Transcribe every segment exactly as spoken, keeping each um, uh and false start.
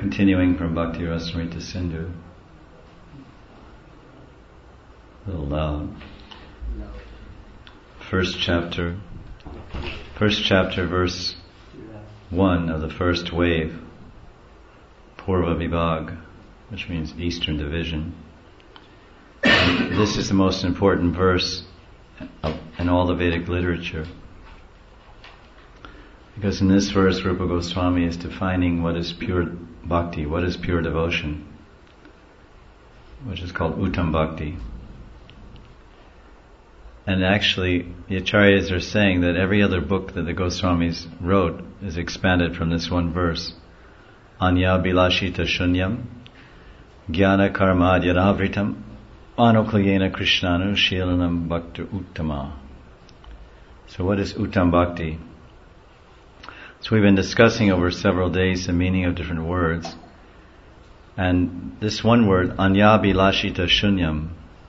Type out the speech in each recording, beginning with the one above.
Continuing from Bhakti Rasamrita Sindhu. A little loud. First chapter, first chapter, verse one of the first wave, Purva Vibhag, which means Eastern Division. And this is the most important verse in all the Vedic literature. Because in this verse, Rupa Goswami is defining what is pure bhakti, what is pure devotion, which is called Uttam Bhakti. And actually, the Acharyas are saying that every other book that the Goswamis wrote is expanded from this one verse. Anya bilashita shunyam, jnana karma adyanavritam, anuklayena krishnanu shilanam bhakta uttama. So what is Uttam Bhakti? So we've been discussing over several days the meaning of different words. And this one word, Anya bilashita shunyam,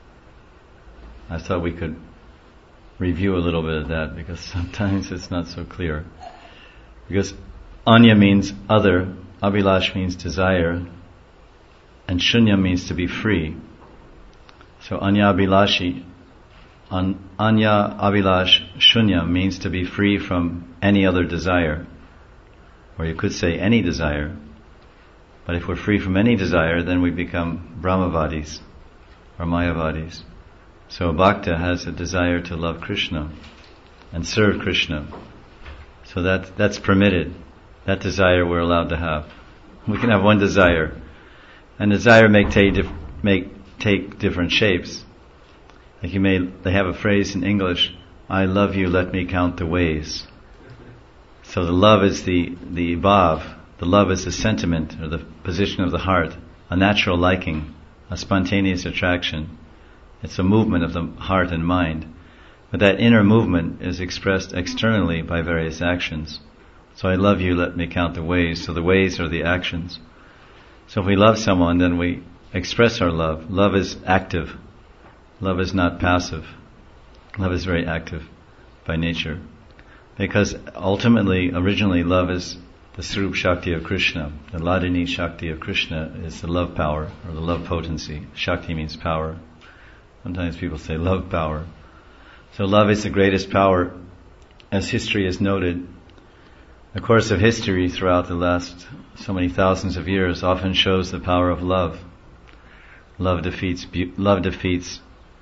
I thought we could review a little bit of that because sometimes it's not so clear. Because Anya means other, Abhilash means desire, and Shunya means to be free. So Anya Abhilashi, An, Anya Abhilash Shunya means to be free from any other desire. Or you could say any desire. But if we're free from any desire, then we become Brahmavadis or Mayavadis. So a bhakta has a desire to love Krishna and serve Krishna. So that that's permitted. That desire we're allowed to have. We can have one desire. And desire may take, dif- make, take different shapes. Like you may, they have a phrase in English, I love you, let me count the ways. So the love is the, the bhav. The love is the sentiment or the position of the heart. A natural liking, a spontaneous attraction. It's a movement of the heart and mind. But that inner movement is expressed externally by various actions. So I love you, let me count the ways. So the ways are the actions. So if we love someone, then we express our love. Love is active. Love is not passive. Love is very active by nature. Because ultimately, originally, love is the Swarup Shakti of Krishna. The Hladini Shakti of Krishna is the love power, or the love potency. Shakti means power. Sometimes people say love power. So love is the greatest power, as history has noted. The course of history throughout the last so many thousands of years often shows the power of love. Love defeats love defeats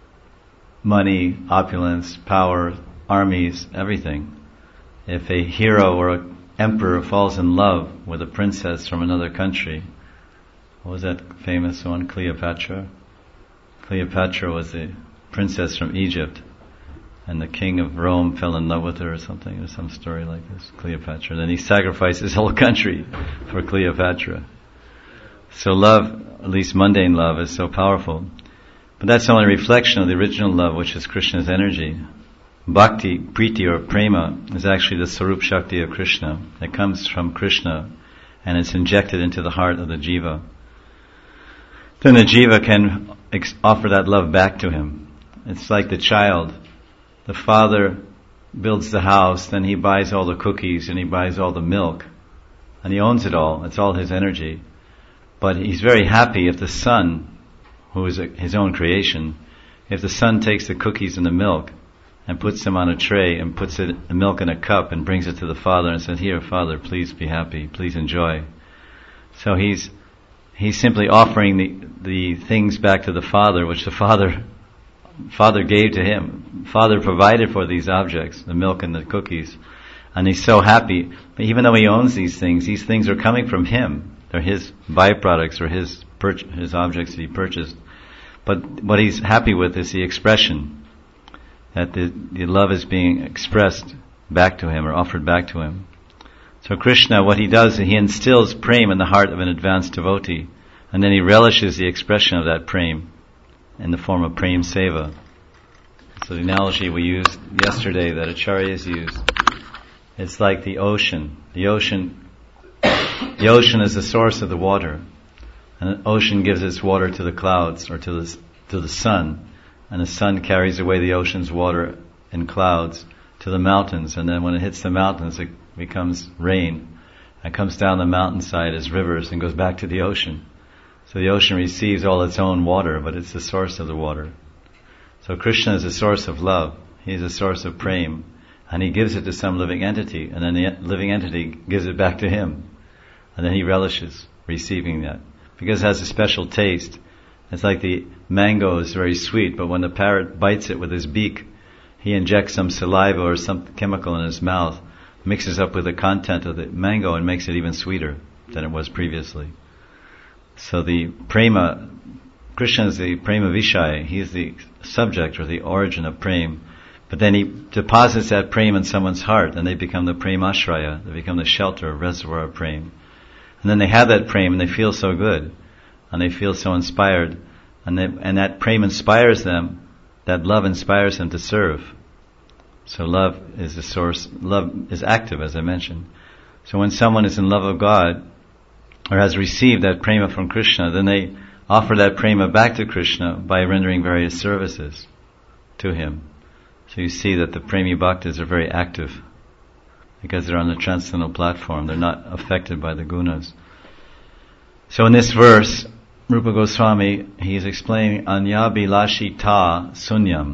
money, opulence, power, armies, everything. If a hero or an emperor falls in love with a princess from another country, what was that famous one, Cleopatra? Cleopatra was a princess from Egypt, and the king of Rome fell in love with her or something, or some story like this, Cleopatra. Then he sacrificed his whole country for Cleopatra. So love, at least mundane love, is so powerful. But that's only a reflection of the original love, which is Krishna's energy. Bhakti, Priti or Prema is actually the Swarup Shakti of Krishna. It comes from Krishna and it's injected into the heart of the jiva. Then the jiva can ex- offer that love back to him. It's like the child. The father builds the house, then he buys all the cookies and he buys all the milk. And he owns it all. It's all his energy. But he's very happy if the son, who is a, his own creation, if the son takes the cookies and the milk and puts them on a tray and puts it, the milk in a cup and brings it to the father and says, here, father, please be happy, please enjoy. So he's he's simply offering the, the things back to the father, which the father father gave to him. Father provided for these objects, the milk and the cookies. And he's so happy. But even though he owns these things, these things are coming from him. They're his byproducts or his pur- his objects that he purchased. But what he's happy with is the expression. That the, the love is being expressed back to him or offered back to him. So Krishna, what he does, he instills prem in the heart of an advanced devotee, and then he relishes the expression of that prem in the form of prem seva. So the analogy we used yesterday that Acharyas used, it's like the ocean. The ocean, the ocean is the source of the water, and the ocean gives its water to the clouds or to the to the sun. And the sun carries away the ocean's water in clouds to the mountains, and then when it hits the mountains it becomes rain. and comes down the mountainside as rivers and goes back to the ocean. So the ocean receives all its own water, but it's the source of the water. So Krishna is the source of love. He's the source of prema. And he gives it to some living entity, and then the living entity gives it back to him. And then he relishes receiving that. Because it has a special taste. It's like the mango is very sweet, but when the parrot bites it with his beak, he injects some saliva or some chemical in his mouth, mixes up with the content of the mango and makes it even sweeter than it was previously. So the prema, Krishna is the prema vishaya, he is the subject or the origin of prema. But then he deposits that prema in someone's heart, and they become the premashraya, they become the shelter, reservoir of prema. And then they have that prema and they feel so good, and they feel so inspired, and they, and that prema inspires them, that love inspires them to serve. So love is the source, love is active, as I mentioned. So when someone is in love of God, or has received that prema from Krishna, then they offer that prema back to Krishna by rendering various services to him. So you see that the premi bhaktas are very active because they're on the transcendental platform. They're not affected by the gunas. So in this verse, Rupa Goswami, he is explaining Anyabhilashi ta sunyam.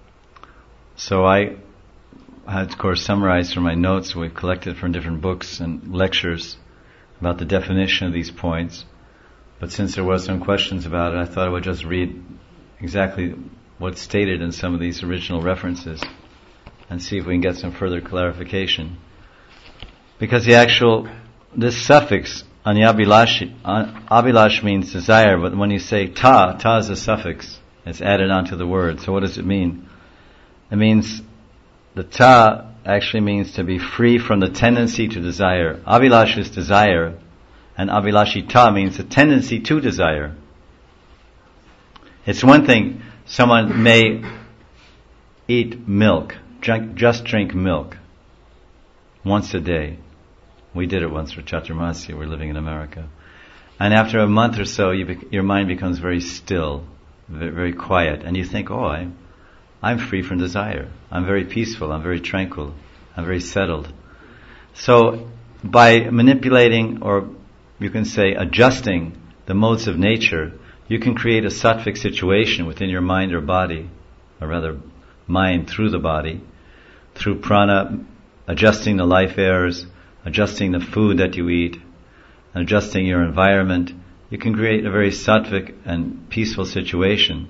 So I had, of course, summarized from my notes we've collected from different books and lectures about the definition of these points. But since there was some questions about it, I thought I would just read exactly what's stated in some of these original references and see if we can get some further clarification. Because the actual, this suffix, anyabhilash, abhilash means desire, but when you say ta, ta is a suffix. It's added onto the word. So what does it mean? It means, the ta actually means to be free from the tendency to desire. Abhilash is desire, and abhilashi ta means the tendency to desire. It's one thing, someone may eat milk, drink, just drink milk once a day. We did it once for Chaturmasya. We're living in America. And after a month or so, you bec- your mind becomes very still, very, very quiet. And you think, oh, I'm, I'm free from desire. I'm very peaceful. I'm very tranquil. I'm very settled. So by manipulating, or you can say adjusting the modes of nature, you can create a sattvic situation within your mind or body, or rather mind through the body, through prana, adjusting the life airs, adjusting the food that you eat, and adjusting your environment. You can create a very sattvic and peaceful situation.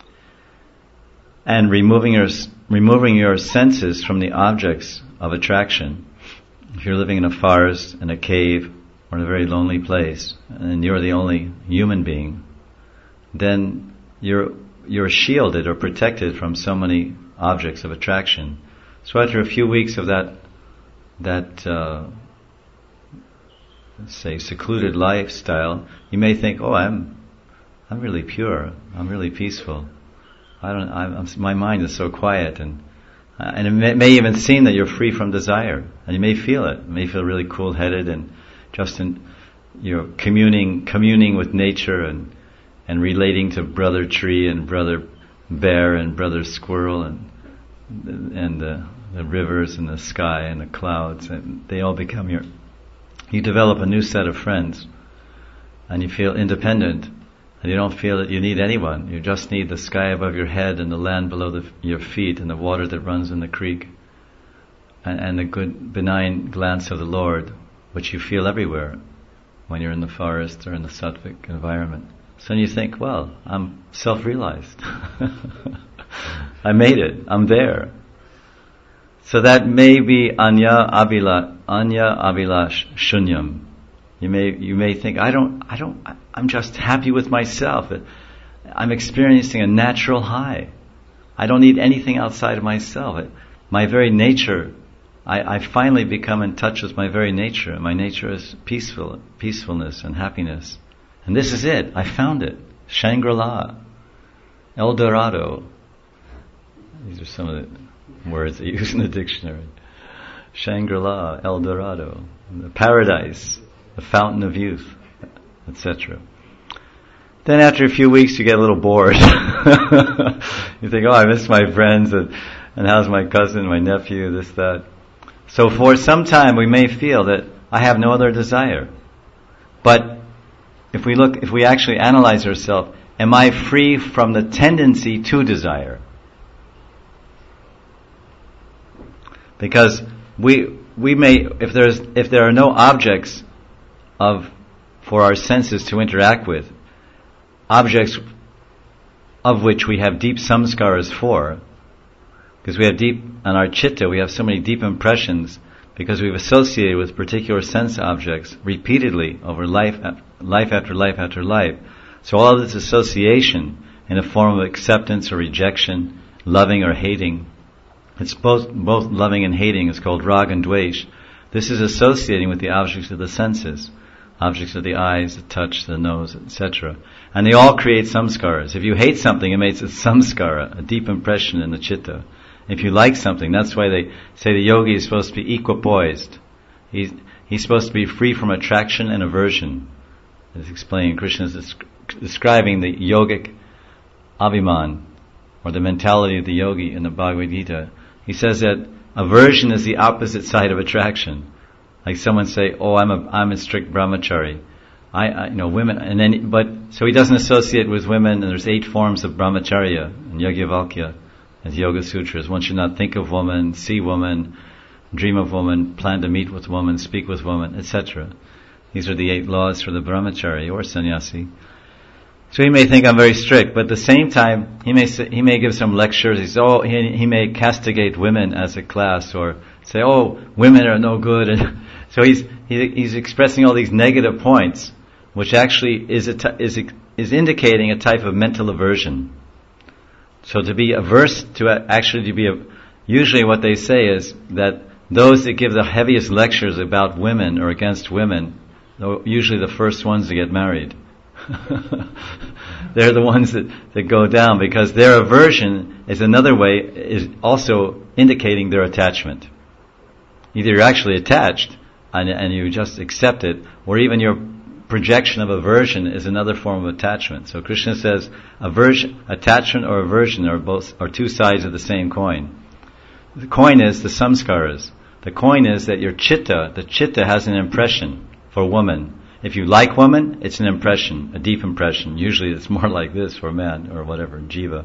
And removing your, removing your senses from the objects of attraction. If you're living in a forest, in a cave, or in a very lonely place, and you're the only human being, then you're you're shielded or protected from so many objects of attraction. So after a few weeks of that that uh, let's say secluded lifestyle, you may think, "Oh, I'm I'm really pure. I'm really peaceful. I don't. I'm, I'm, my mind is so quiet," and uh, and it may, may even seem that you're free from desire, and you may feel it. You may feel really cool-headed and just in you're communing communing with nature and. and relating to brother tree and brother bear and brother squirrel and and the, the rivers and the sky and the clouds, and they all become your, you develop a new set of friends, and you feel independent, and you don't feel that you need anyone. You just need the sky above your head and the land below the, your feet and the water that runs in the creek and, and the good benign glance of the Lord, which you feel everywhere when you're in the forest or in the sattvic environment. So then you think, well, I'm self-realized. I made it. I'm there. So that may be anya abhila, anya abhilash shunyam. You may you may think, I don't I don't I'm just happy with myself. I'm experiencing a natural high. I don't need anything outside of myself. My very nature, I, I finally become in touch with my very nature. My nature is peaceful, peacefulness and happiness. And this is it. I found it. Shangri-La. El Dorado. These are some of the words they use in the dictionary. Shangri-La, El Dorado, the paradise, the fountain of youth, et cetera. Then after a few weeks you get a little bored. You think, oh, I miss my friends, and, and how's my cousin, my nephew, this, that. So for some time we may feel that I have no other desire. But if we look, if we actually analyze ourselves, am I free from the tendency to desire? Because we we may, if there's if there are no objects of for our senses to interact with, objects of which we have deep samskaras for, because we have deep, on our chitta, we have so many deep impressions, because we've associated with particular sense objects repeatedly over life, life after life after life. So all of this association in a form of acceptance or rejection, loving or hating, it's both, both loving and hating, is called rag and dvesh. This is associating with the objects of the senses, objects of the eyes, the touch, the nose, et cetera. And they all create samskaras. If you hate something, it makes a samskara, a deep impression in the chitta. If you like something, that's why they say the yogi is supposed to be equipoised. He's, he's supposed to be free from attraction and aversion. As explained, Krishna is desc- describing the yogic abhiman, or the mentality of the yogi in the Bhagavad Gita. He says that aversion is the opposite side of attraction. Like someone say, "Oh, I'm a I'm a strict brahmachari." I, I you know women, and then but so he doesn't associate with women. And there's eight forms of brahmacharya in Yajnavalkya, as Yoga Sutras. One should not think of woman, see woman, dream of woman, plan to meet with woman, speak with woman, et cetera. These are the eight laws for the brahmachari or sannyasi. So he may think I'm very strict, but at the same time, he may say, he may give some lectures. He says, oh, he, he may castigate women as a class, or say, oh, women are no good. And so he's he, he's expressing all these negative points, which actually is a t- is is indicating a type of mental aversion. So to be averse to actually to be a, usually what they say is that those that give the heaviest lectures about women or against women, are usually the first ones to get married. They're the ones that, that go down, because their aversion is another way, is also indicating their attachment. Either you're actually attached and, and you just accept it, or even your projection of aversion is another form of attachment. So Krishna says aversion, attachment or aversion are both are two sides of the same coin. The coin is the samskaras. The coin is that your chitta, the chitta has an impression for woman. If you like woman, it's an impression, a deep impression. Usually it's more like this for man, or whatever, jiva,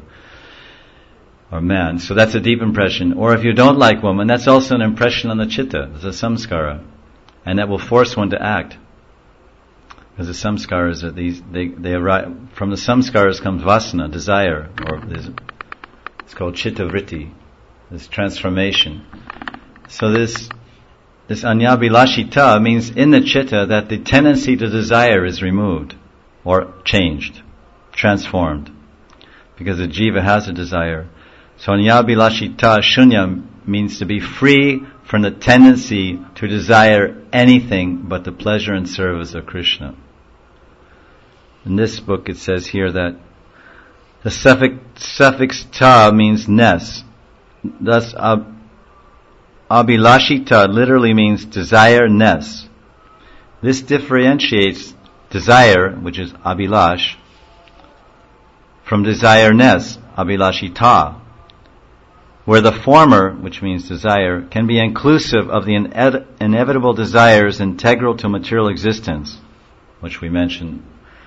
or man. So that's a deep impression. Or if you don't like woman, that's also an impression on the chitta. It's a samskara. And that will force one to act. Because the samskaras are these, they, they arrive, from the samskaras comes vasana, desire, or it's called chitta vritti, this transformation. So this, This anyabhilashita means in the chitta that the tendency to desire is removed, or changed, transformed, because the jiva has a desire. So anyabhilashita shunya means to be free from the tendency to desire anything but the pleasure and service of Krishna. In this book it says here that the suffix, suffix ta means ness. Thus, ab, abhilashita literally means desire-ness. This differentiates desire, which is abhilash, from desire-ness, abhilashita, where the former, which means desire, can be inclusive of the ine- inevitable desires integral to material existence, which we mentioned.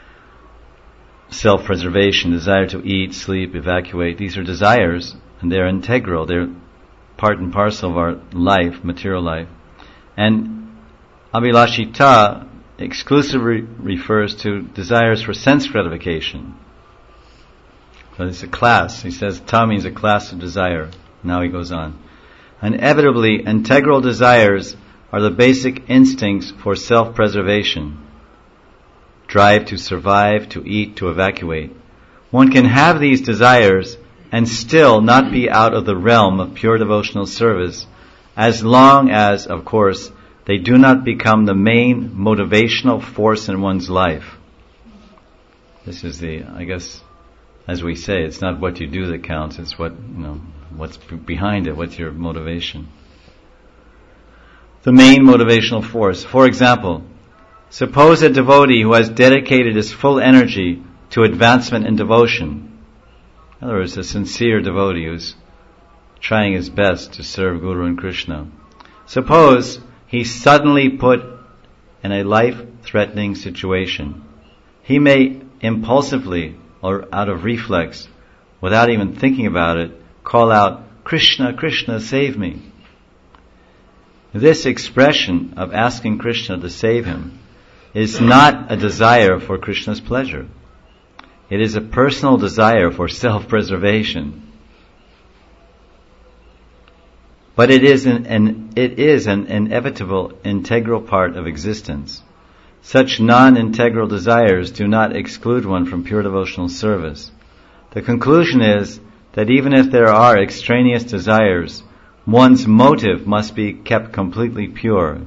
Self-preservation, desire to eat, sleep, evacuate, these are desires, and they're integral, they're part and parcel of our life, material life. And abhilashita exclusively refers to desires for sense gratification. So it's a class. He says ta means a class of desire. Now he goes on. Inevitably, integral desires are the basic instincts for self-preservation. Drive to survive, to eat, to evacuate. One can have these desires and still not be out of the realm of pure devotional service, as long as, of course, they do not become the main motivational force in one's life. This is the, I guess, as we say, it's not what you do that counts, it's what, you know, what's behind it, what's your motivation. The main motivational force. For example, suppose a devotee who has dedicated his full energy to advancement in devotion. In other words, a sincere devotee who's trying his best to serve Guru and Krishna. Suppose he suddenly put in a life-threatening situation. He may impulsively or out of reflex, without even thinking about it, call out, "Krishna, Krishna, save me." This expression of asking Krishna to save him is not a desire for Krishna's pleasure. It is a personal desire for self-preservation. But it is an, an it is an inevitable, integral part of existence. Such non-integral desires do not exclude one from pure devotional service. The conclusion is that even if there are extraneous desires, one's motive must be kept completely pure.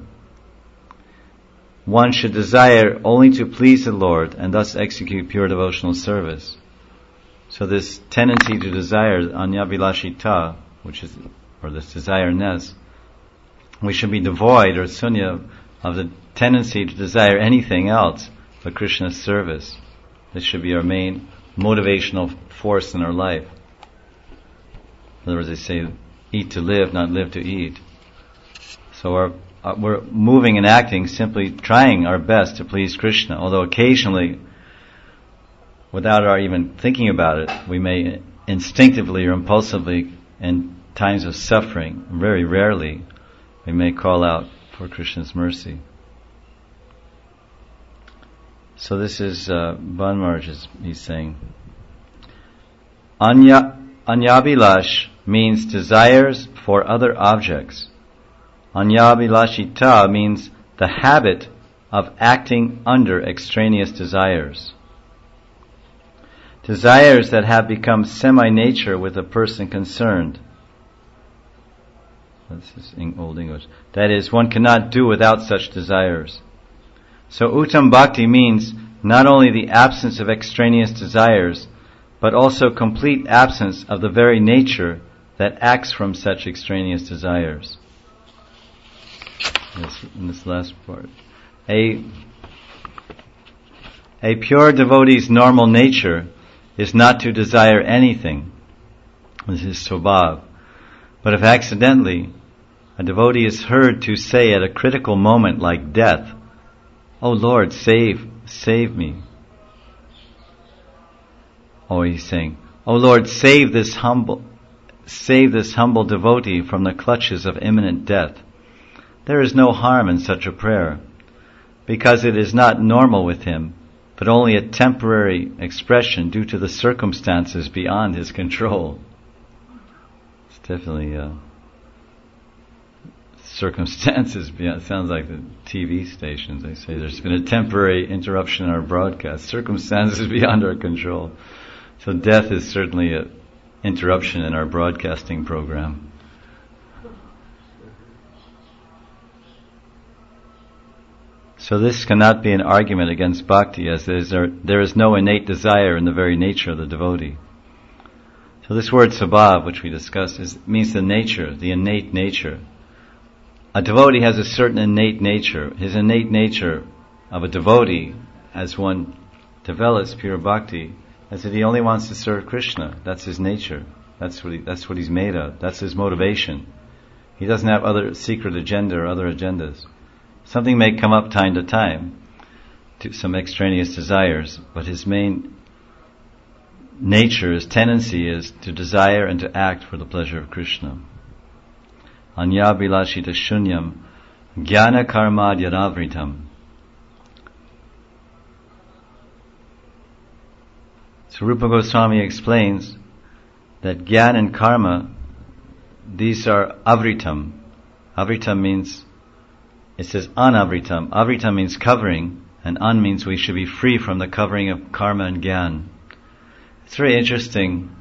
One should desire only to please the Lord and thus execute pure devotional service. So this tendency to desire, anyabilashita, which is, or this desire-ness, we should be devoid, or sunya, of the tendency to desire anything else but Krishna's service. This should be our main motivational force in our life. In other words, they say, eat to live, not live to eat. So our, uh, we're moving and acting, simply trying our best to please Krishna, although occasionally, without our even thinking about it, we may instinctively or impulsively, in times of suffering, very rarely, we may call out for Krishna's mercy. So this is uh, Ban Maharaj, he's saying, Anya, Anyabilash means desires for other objects. Anyabilashita means the habit of acting under extraneous desires. Desires that have become semi-nature with the person concerned. This is in Old English. That is, one cannot do without such desires. So Uttam Bhakti means not only the absence of extraneous desires, but also complete absence of the very nature that acts from such extraneous desires. This, in this last part. A, a pure devotee's normal nature is not to desire anything. This is Swabhav. But if accidentally a devotee is heard to say at a critical moment like death, "Oh Lord, save, save me." Or he's saying, "Oh Lord, save this humble, save this humble devotee from the clutches of imminent death." There is no harm in such a prayer, because it is not normal with him, but only a temporary expression due to the circumstances beyond his control. It's definitely uh, circumstances beyond. It sounds like the T V stations. They say there's been a temporary interruption in our broadcast. Circumstances beyond our control. So death is certainly an interruption in our broadcasting program. So this cannot be an argument against bhakti, as there is, there is no innate desire in the very nature of the devotee. So this word sabhav, which we discussed, is, means the nature, the innate nature. A devotee has a certain innate nature. His innate nature of a devotee, as one develops pure bhakti, is that he only wants to serve Krishna. That's his nature. That's what he, that's what he's made of. That's his motivation. He doesn't have other secret agenda or other agendas. Something may come up time to time, to some extraneous desires, but his main nature, his tendency is to desire and to act for the pleasure of Krishna. Anya bilashita shunyam jnana karma yadavritam. So Rupa Goswami explains that jnana and karma, these are avritam. Avritam means, it says anavritam. Avritam means covering, and an means we should be free from the covering of karma and jnana. It's very interesting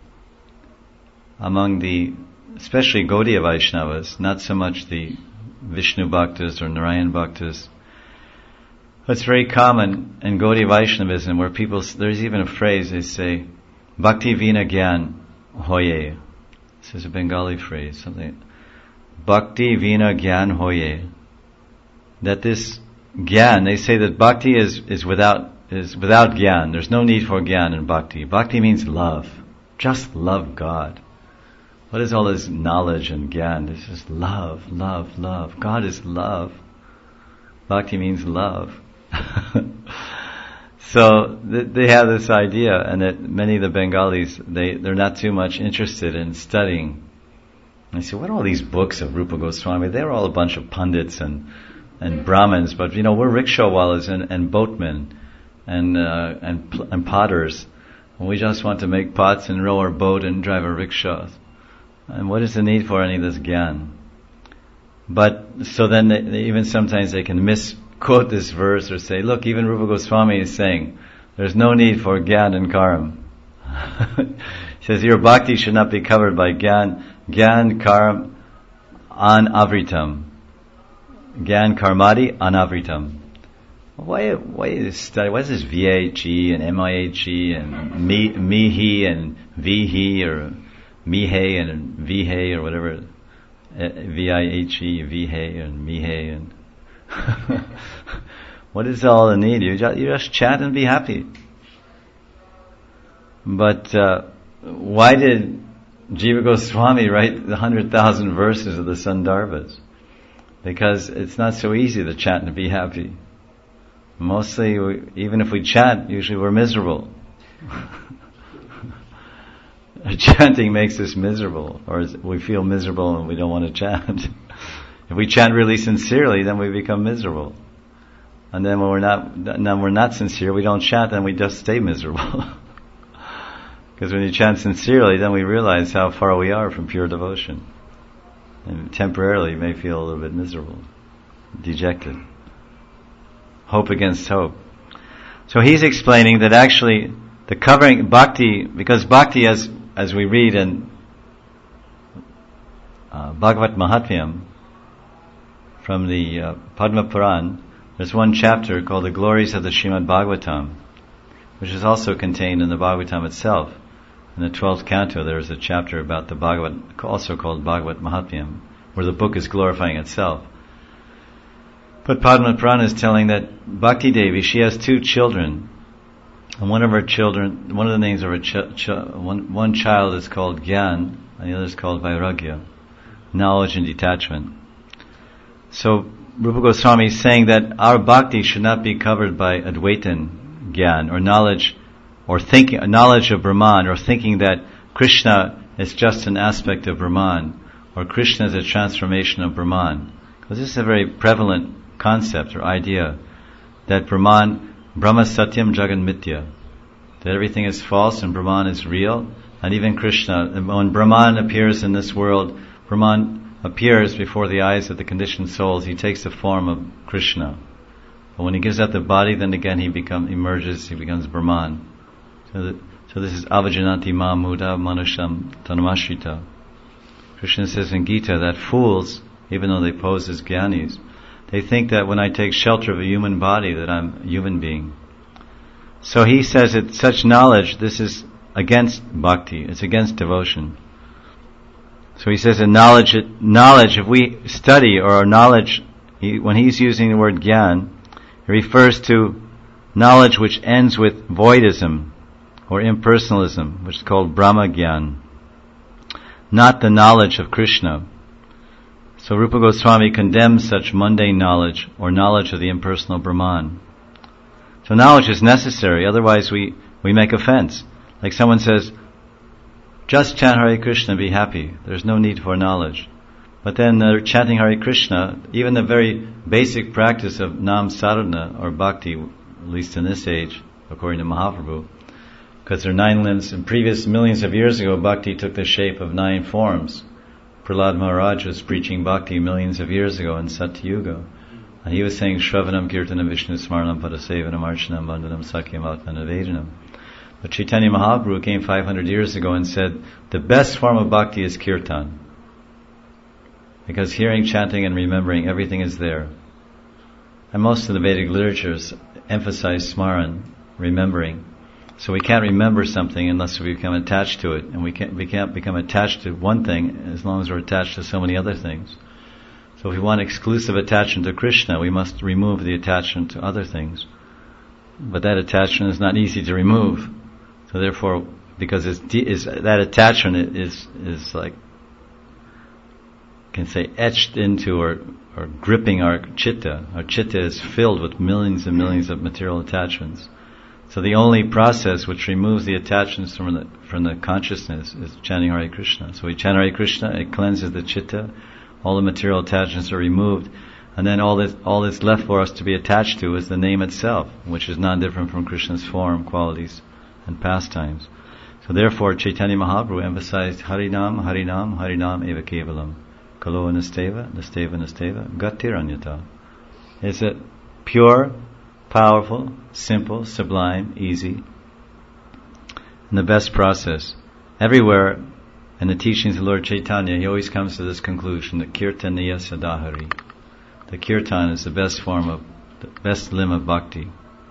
among the, especially Gaudiya Vaishnavas, not so much the Vishnu Bhaktas or Narayan Bhaktas. It's very common in Gaudiya Vaishnavism where people, there's even a phrase, they say, Bhakti vina gyan hoye. This is a Bengali phrase, something. Bhakti vina gyan hoye. That this gyan, they say that bhakti is, is without is without gyan. There's no need for gyan in bhakti. Bhakti means love. Just love God. What is all this knowledge and gyan? This is love, love, love. God is love. Bhakti means love. So th- they have this idea, and that many of the Bengalis, they, they're not too much interested in studying. And they say, what are all these books of Rupa Goswami? They're all a bunch of pundits and, and Brahmins, but you know, we're rickshawwalas and, and boatmen and, uh, and, pl- and potters. And we just want to make pots and row our boat and drive our rickshaws. And what is the need for any of this gyan? But, so then they, they even sometimes they can misquote this verse or say, look, even Rupa Goswami is saying, there's no need for gyan and karam. He says, your bhakti should not be covered by gyan, gyan, karam, anavritam. Gyan, karmadi, anavritam. Why, why is study? What is this V I H E and M I H E and me, mihi and vihi or mihe and vihe or whatever? V I H E, vihe and mihe and what is all the need? You just, you just chat and be happy. But uh, why did Jiva Goswami write the hundred thousand verses of the Sandarbhas? Because it's not so easy to chat and be happy. Mostly, we, even if we chant, usually we're miserable. Chanting makes us miserable, or we feel miserable and we don't want to chant. If we chant really sincerely, then we become miserable. And then when we're not, then we're not sincere, we don't chant, then we just stay miserable. Because when you chant sincerely, then we realize how far we are from pure devotion. And temporarily you may feel a little bit miserable, dejected. Hope against hope. So he's explaining that actually the covering bhakti, because bhakti, as as we read in uh, Bhagavat Mahatmyam from the uh, Padma Puran, there's one chapter called the Glories of the Srimad Bhagavatam, which is also contained in the Bhagavatam itself. In the twelfth canto, there is a chapter about the Bhagavat, also called Bhagavat Mahatmyam, where the book is glorifying itself. But Padma Purana is telling that Bhakti Devi, she has two children, and one of her children, one of the names of her ch- ch- one, one child is called Gyan, and the other is called Vairagya, knowledge and detachment. So Rupa Goswami is saying that our bhakti should not be covered by Advaitin Gyan, or knowledge, or thinking, knowledge of Brahman, or thinking that Krishna is just an aspect of Brahman, or Krishna is a transformation of Brahman. Because this is a very prevalent concept or idea, that Brahman, Brahma Satyam Jagan Mithya, that everything is false and Brahman is real, and even Krishna, when Brahman appears in this world, Brahman appears before the eyes of the conditioned souls, he takes the form of Krishna. But when he gives up the body, then again he become emerges, he becomes Brahman. So, that, so this is Avajananti Ma Muda Manusham Tanumashrita. Krishna says in Gita that fools, even though they pose as jnanis, they think that when I take shelter of a human body that I'm a human being. So he says that such knowledge, this is against bhakti, it's against devotion. So he says that knowledge, knowledge, if we study or our knowledge, he, when he's using the word gyan, he refers to knowledge which ends with voidism or impersonalism, which is called Brahma Gyan, not the knowledge of Krishna. So Rupa Goswami condemns such mundane knowledge or knowledge of the impersonal Brahman. So knowledge is necessary, otherwise we, we make offense. Like someone says, just chant Hare Krishna and be happy. There's no need for knowledge. But then they're chanting Hare Krishna, even the very basic practice of Nam Sadhana or Bhakti, at least in this age, according to Mahaprabhu, because there are nine limbs. In previous millions of years ago, Bhakti took the shape of nine forms. Prahlad Maharaj was preaching Bhakti millions of years ago in Satyuga. And he was saying, Shravanam Kirtanam Vishnu Smaranam Padasevanam Archanam Bandhanam Sakyam Atmanavedanam. But Chaitanya Mahaprabhu came five hundred years ago and said, the best form of Bhakti is Kirtan. Because hearing, chanting and remembering, everything is there. And most of the Vedic literatures emphasize Smaran, remembering. So we can't remember something unless we become attached to it. And we can't, we can't become attached to one thing as long as we're attached to so many other things. So if we want exclusive attachment to Krishna, we must remove the attachment to other things. But that attachment is not easy to remove. So therefore, because it's, de- is that attachment is is like can say etched into or, or gripping our chitta. Our chitta is filled with millions and millions of material attachments. So the only process which removes the attachments from the from the consciousness is chanting Hare Krishna. So we chant Hare Krishna, it cleanses the chitta, all the material attachments are removed, and then all this all that's left for us to be attached to is the name itself, which is not different from Krishna's form, qualities, and pastimes. So therefore Chaitanya Mahaprabhu emphasized Harinam, Harinam, Harinam eva kevalam. Kalo nasteva, nasteva nasteva, gatiranyata. It's a pure, powerful, simple, sublime, easy, and the best process. Everywhere in the teachings of Lord Chaitanya, he always comes to this conclusion that Kirtaniya Sadahari. The kirtan is the best form of, the best limb of bhakti.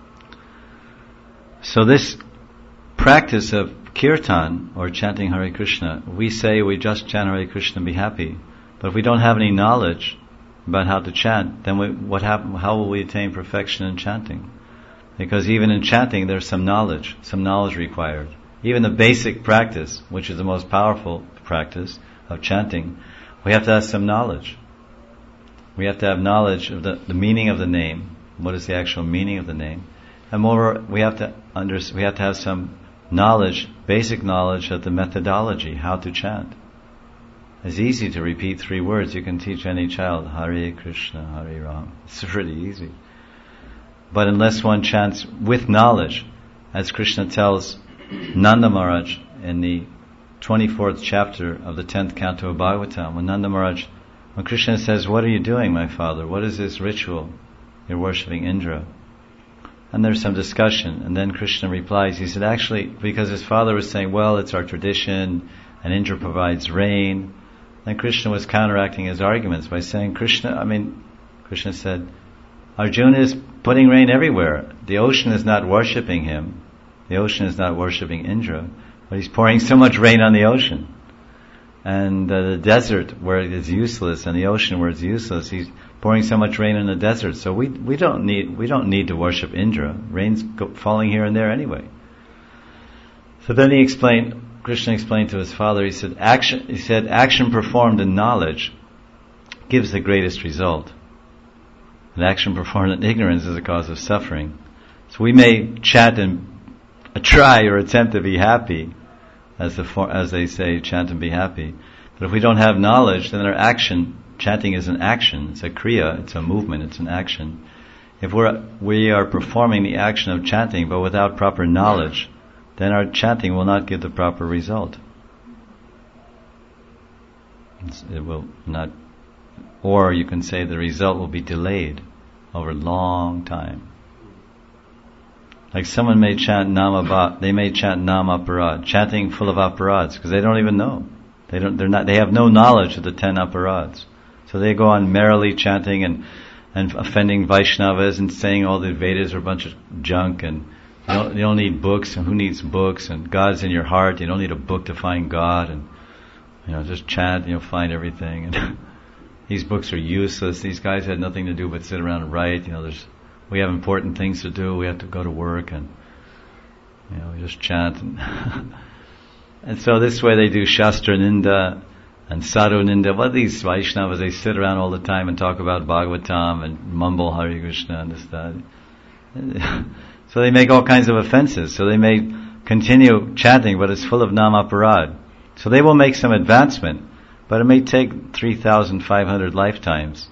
So this practice of kirtan, or chanting Hare Krishna, we say we just chant Hare Krishna and be happy. But if we don't have any knowledge about how to chant, then we, what happen, how will we attain perfection in chanting? Because even in chanting, there's some knowledge, some knowledge required. Even the basic practice, which is the most powerful practice of chanting, we have to have some knowledge. We have to have knowledge of the, the meaning of the name. What is the actual meaning of the name? And moreover, we have to under, we have to have some knowledge, basic knowledge of the methodology, how to chant. It's easy to repeat three words. You can teach any child, Hare Krishna, Hare Ram. It's really easy. But unless one chants with knowledge, as Krishna tells Nanda Maharaj in the twenty-fourth chapter of the tenth canto of Bhagavatam, when Nanda Maharaj, when Krishna says, "What are you doing, my father? What is this ritual? You're worshipping Indra." And there's some discussion, and then Krishna replies, he said, actually, because his father was saying, well, it's our tradition, and Indra provides rain. Then Krishna was counteracting his arguments by saying, Krishna, I mean, Krishna said, Arjuna is putting rain everywhere. The ocean is not worshipping him. The ocean is not worshipping Indra, but he's pouring so much rain on the ocean. And uh, the desert where it is useless, and the ocean where it's useless, he's pouring so much rain in the desert. So we we don't need we don't need to worship Indra. Rain's go, falling here and there anyway. So then he explained. Krishna explained to his father. He said, "Action." He said, "Action performed in knowledge gives the greatest result. And action performed in ignorance is a cause of suffering. So we may chant and uh, try or attempt to be happy, as the for, as they say, chant and be happy. But if we don't have knowledge, then our action." Chanting is an action, it's a kriya, it's a movement, it's an action. If we're, we are performing the action of chanting but without proper knowledge, then our chanting will not give the proper result. It's, it will not, or you can say the result will be delayed over a long time. Like someone may chant nama ba, they may chant nama aparad, chanting full of aparads, because they don't even know. They don't, they're not, they have no knowledge of the ten aparads. So they go on merrily chanting and, and offending Vaishnavas and saying all the Vedas are a bunch of junk, and you don't, you don't need books, and who needs books, and God's in your heart, you don't need a book to find God, and you know, just chant and you'll find everything. And these books are useless. These guys had nothing to do but sit around and write. You know, there's we have important things to do. We have to go to work, and you know, we just chant. And, and so this way they do Shastra Ninda and Sadhu Ninda. What are these Vaishnavas? They sit around all the time and talk about Bhagavatam and mumble Hare Krishna and this, that. So they make all kinds of offenses. So they may continue chanting, but it's full of Namaparad. So they will make some advancement, but it may take three thousand five hundred lifetimes.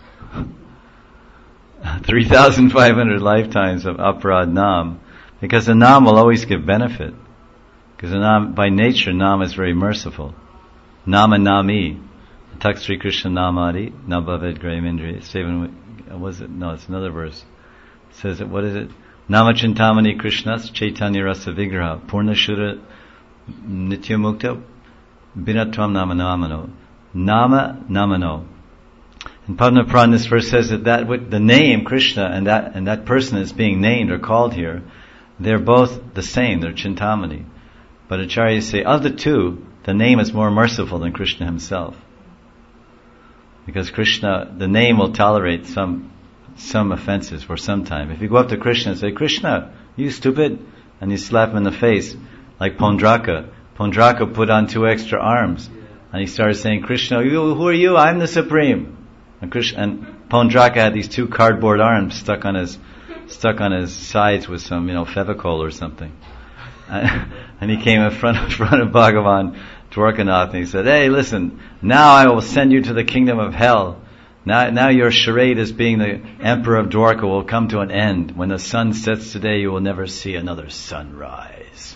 three thousand five hundred lifetimes of Aparad Nam, because the Nam will always give benefit. Because the Nam, by nature, Nam is very merciful. Nama Nami, Tak Sri Krishna Namadi, Nabhaved Grahimindri. Seven, was it? No, it's another verse. It says, what is it? Nama Chintamani Krishnas Chaitanya Rasa Vigraha Purna Shura Nityamukta Binatvam Nama Namano. Nama Namano. And Padma Puran, this verse says that, that with the name Krishna and that and that person is being named or called here, they're both the same, they're Chintamani. But Acharyas say, of the two, the name is more merciful than Krishna himself. Because Krishna, the name will tolerate some some offenses for some time. If you go up to Krishna and say, Krishna, you stupid, and you slap him in the face, like Pondraka. Pondraka put on two extra arms, And he started saying, Krishna, you, who are you? I'm the Supreme. And Krishna, and Paundraka had these two cardboard arms stuck on his, stuck on his sides with some, you know, Fevicol or something. And, and he came in front, in front of Bhagavan Dwarkanath and he said, hey, listen, now I will send you to the kingdom of hell. Now, now your charade as being the emperor of Dwarka will come to an end. When the sun sets today, you will never see another sunrise.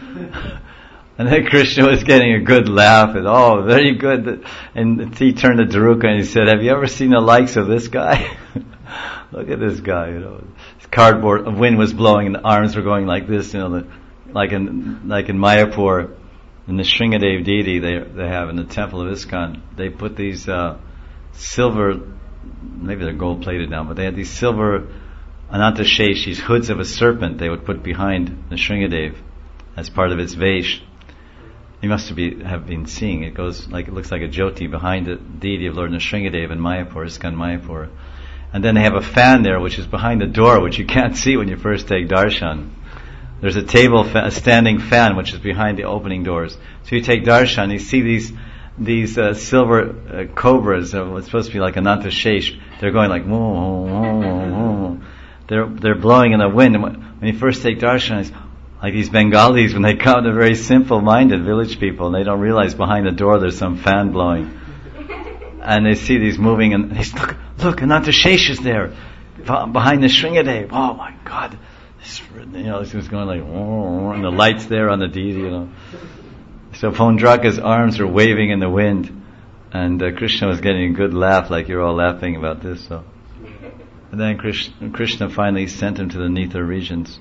And then Krishna was getting a good laugh, and oh, very good. And he turned to Dharuka and he said, have you ever seen the likes of this guy? Look at this guy, you know. His cardboard, the wind was blowing and the arms were going like this, you know, the, like in, like in Mayapur, in the Shringadev deity they, they have in the temple of ISKCON, they put these, uh, silver, maybe they're gold plated now, but they had these silver Anantashesh, these hoods of a serpent they would put behind the Shringadev as part of its Vesh. You must be, have been seeing it goes like it looks like a jyoti behind the deity of Lord Nrsingadev in Mayapur, ISKCON Mayapur. And then they have a fan there which is behind the door, which you can't see when you first take darshan. There's a table, fa- a standing fan which is behind the opening doors. So you take darshan, you see these these uh, silver uh, cobras, uh, what's supposed to be like Anantashesh. They're going like whoa, whoa, whoa, whoa. They're they're blowing in the wind. And when you first take darshan, it's like these Bengalis, when they come, they're very simple-minded village people, and they don't realize behind the door there's some fan blowing. And they see these moving, and they say, look, look, Anantashesh is there, behind the Shringadev. Oh my God. This, you know, this was going like, oh, and the lights there on the deity, you know. So Paundraka's arms were waving in the wind, and uh, Krishna was getting a good laugh, like you're all laughing about this. So, and then Krishna, Krishna finally sent him to the Nether regions.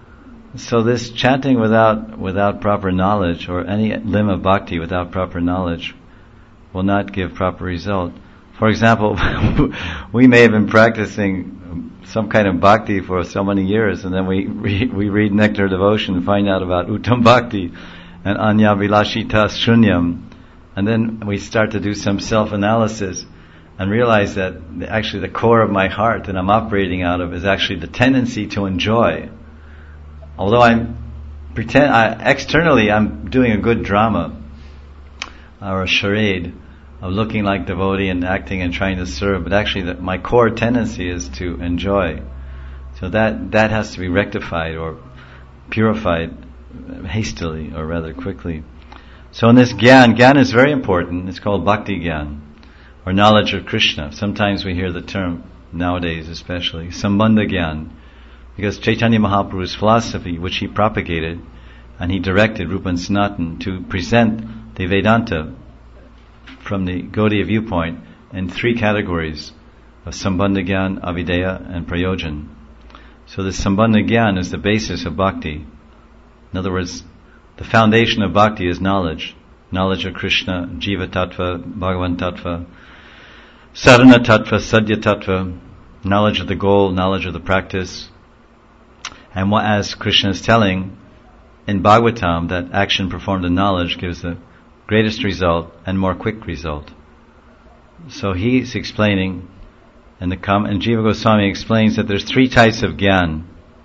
So this chanting without without proper knowledge, or any limb of bhakti without proper knowledge, will not give proper result. For example, we may have been practicing some kind of bhakti for so many years, and then we re- we read Nectar Devotion and find out about Uttam Bhakti and Anya Vilashita Shunyam, and then we start to do some self-analysis and realize that actually the core of my heart that I'm operating out of is actually the tendency to enjoy. Although I'm pretend I, externally I'm doing a good drama or a charade of looking like devotee and acting and trying to serve, but actually the, my core tendency is to enjoy. So that that has to be rectified or purified hastily, or rather quickly. So in this gyan, gyan is very important. It's called bhakti gyan, or knowledge of Krishna. Sometimes we hear the term, nowadays especially, sambandha gyan, because Chaitanya Mahaprabhu's philosophy, which he propagated, and he directed Rupa and Sanatan to present the Vedanta from the Gaudiya viewpoint in three categories of Sambandha Gyan, Avideya, and Prayojan. So the Sambandha Gyan is the basis of bhakti. In other words, the foundation of bhakti is knowledge. Knowledge of Krishna, Jiva Tattva, Bhagavan Tattva, Sadhana Tattva, Sadhya Tattva, knowledge of the goal, knowledge of the practice. And what, as Krishna is telling in Bhagavatam, that action performed in knowledge gives the greatest result and more quick result. So he's explaining, and the com- and Jiva Goswami explains that there's three types of gyan.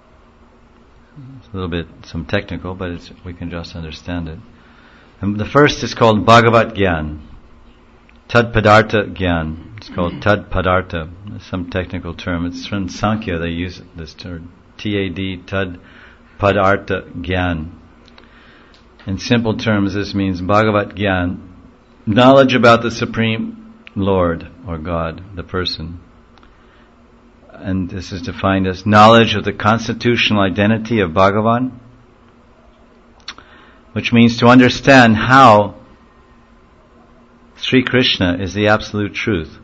It's a little bit some technical, but it's, we can just understand it. And the first is called Bhagavat Gyan, Tad Padartha Gyan. It's called Tad Padartha. Some technical term. It's from Sankhya. They use this term. T A D Tad Padartha Gyan. In simple terms, this means Bhagavat Gyan, knowledge about the Supreme Lord or God, the person. And this is defined as knowledge of the constitutional identity of Bhagavan, which means to understand how Sri Krishna is the absolute truth,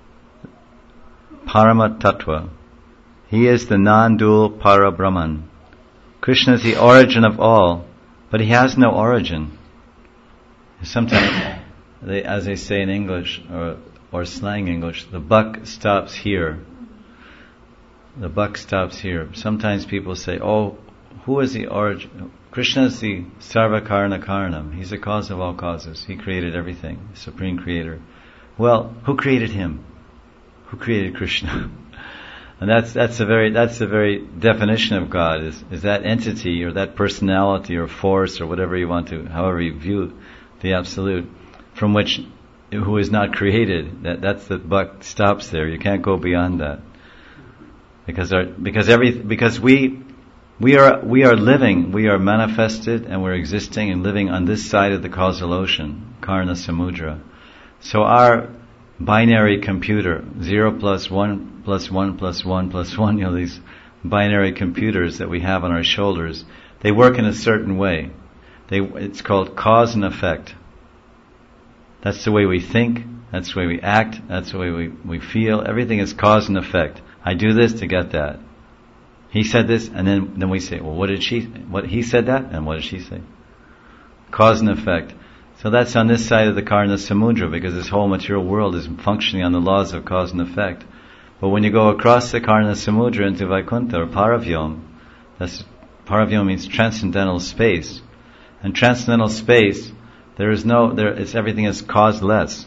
Parama Tattva. He is the non-dual Para Brahman. Krishna is the origin of all, but he has no origin. Sometimes, they, as they say in English, or, or slang English, the buck stops here. The buck stops here. Sometimes people say, oh, who is the origin? Krishna is the Sarva Karana Karanam. He's the cause of all causes. He created everything, the Supreme Creator. Well, who created him? Who created Krishna? And that's that's the very that's the very definition of God, is is that entity or that personality or force or whatever you want to, however you view the absolute. from which, who is not created. That that's the buck stops there. You can't go beyond that. Because our, because every, because we, we are, we are living, we are manifested and we're existing and living on this side of the causal ocean, Karna Samudra. So our binary computer, zero plus one plus one plus one plus one, you know, these binary computers that we have on our shoulders, they work in a certain way. They, it's called cause and effect. That's the way we think, that's the way we act, that's the way we, we feel. Everything is cause and effect. I do this to get that. He said this, and then, then we say, well, what did she, what, he said that, and what did she say? Cause and effect. So that's on this side of the Karna Samudra, because this whole material world is functioning on the laws of cause and effect. But when you go across the Karna Samudra into Vaikuntha, or Paravyom, that's, Paravyom means transcendental space. And transcendental space, there is no, there, it's, everything is causeless.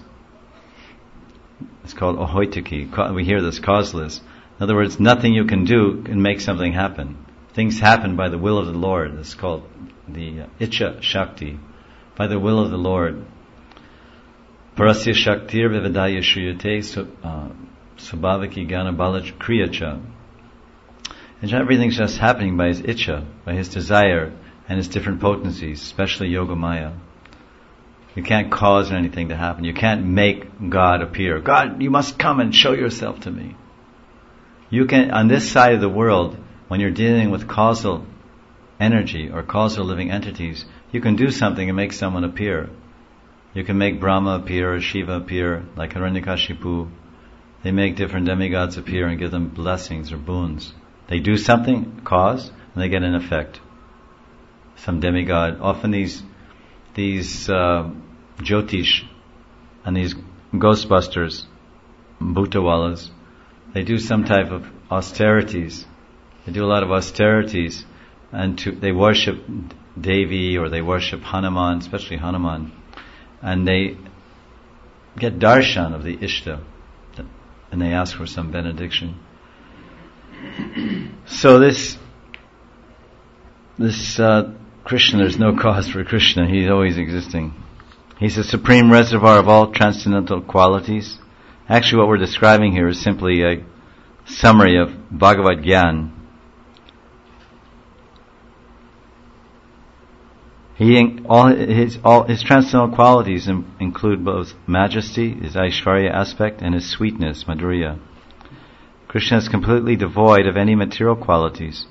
It's called ahoitiki. We hear this, causeless. In other words, nothing you can do can make something happen. Things happen by the will of the Lord. It's called the uh, Icha Shakti. By the will of the Lord. Parasya Shaktir Vivedaya Shriyate Subhaviki Gyana Balaj Kriyacha. And everything's just happening by his Icha, by his desire and his different potencies, especially Yogamaya. You can't cause anything to happen. You can't make God appear. God, you must come and show yourself to me. You can, on this side of the world, when you're dealing with causal energy or causal living entities, you can do something and make someone appear. You can make Brahma appear or Shiva appear, like Hiranyakashipu. They make different demigods appear and give them blessings or boons. They do something, cause, and they get an effect. Some demigod, often these these uh, Jyotish and these Ghostbusters, Bhutawalas, they do some type of austerities. They do a lot of austerities, and to, they worship Devi or they worship Hanuman, especially Hanuman, and they get darshan of the Ishta, and they ask for some benediction. So this this uh, Krishna, there's no cause for Krishna. He's always existing. He's the supreme reservoir of all transcendental qualities. Actually, what we're describing here is simply a summary of Bhagavad Gyan. He, all his, all his transcendental qualities in, include both majesty, his Aishvarya aspect, and his sweetness, Madhurya. Krishna is completely devoid of any material qualities.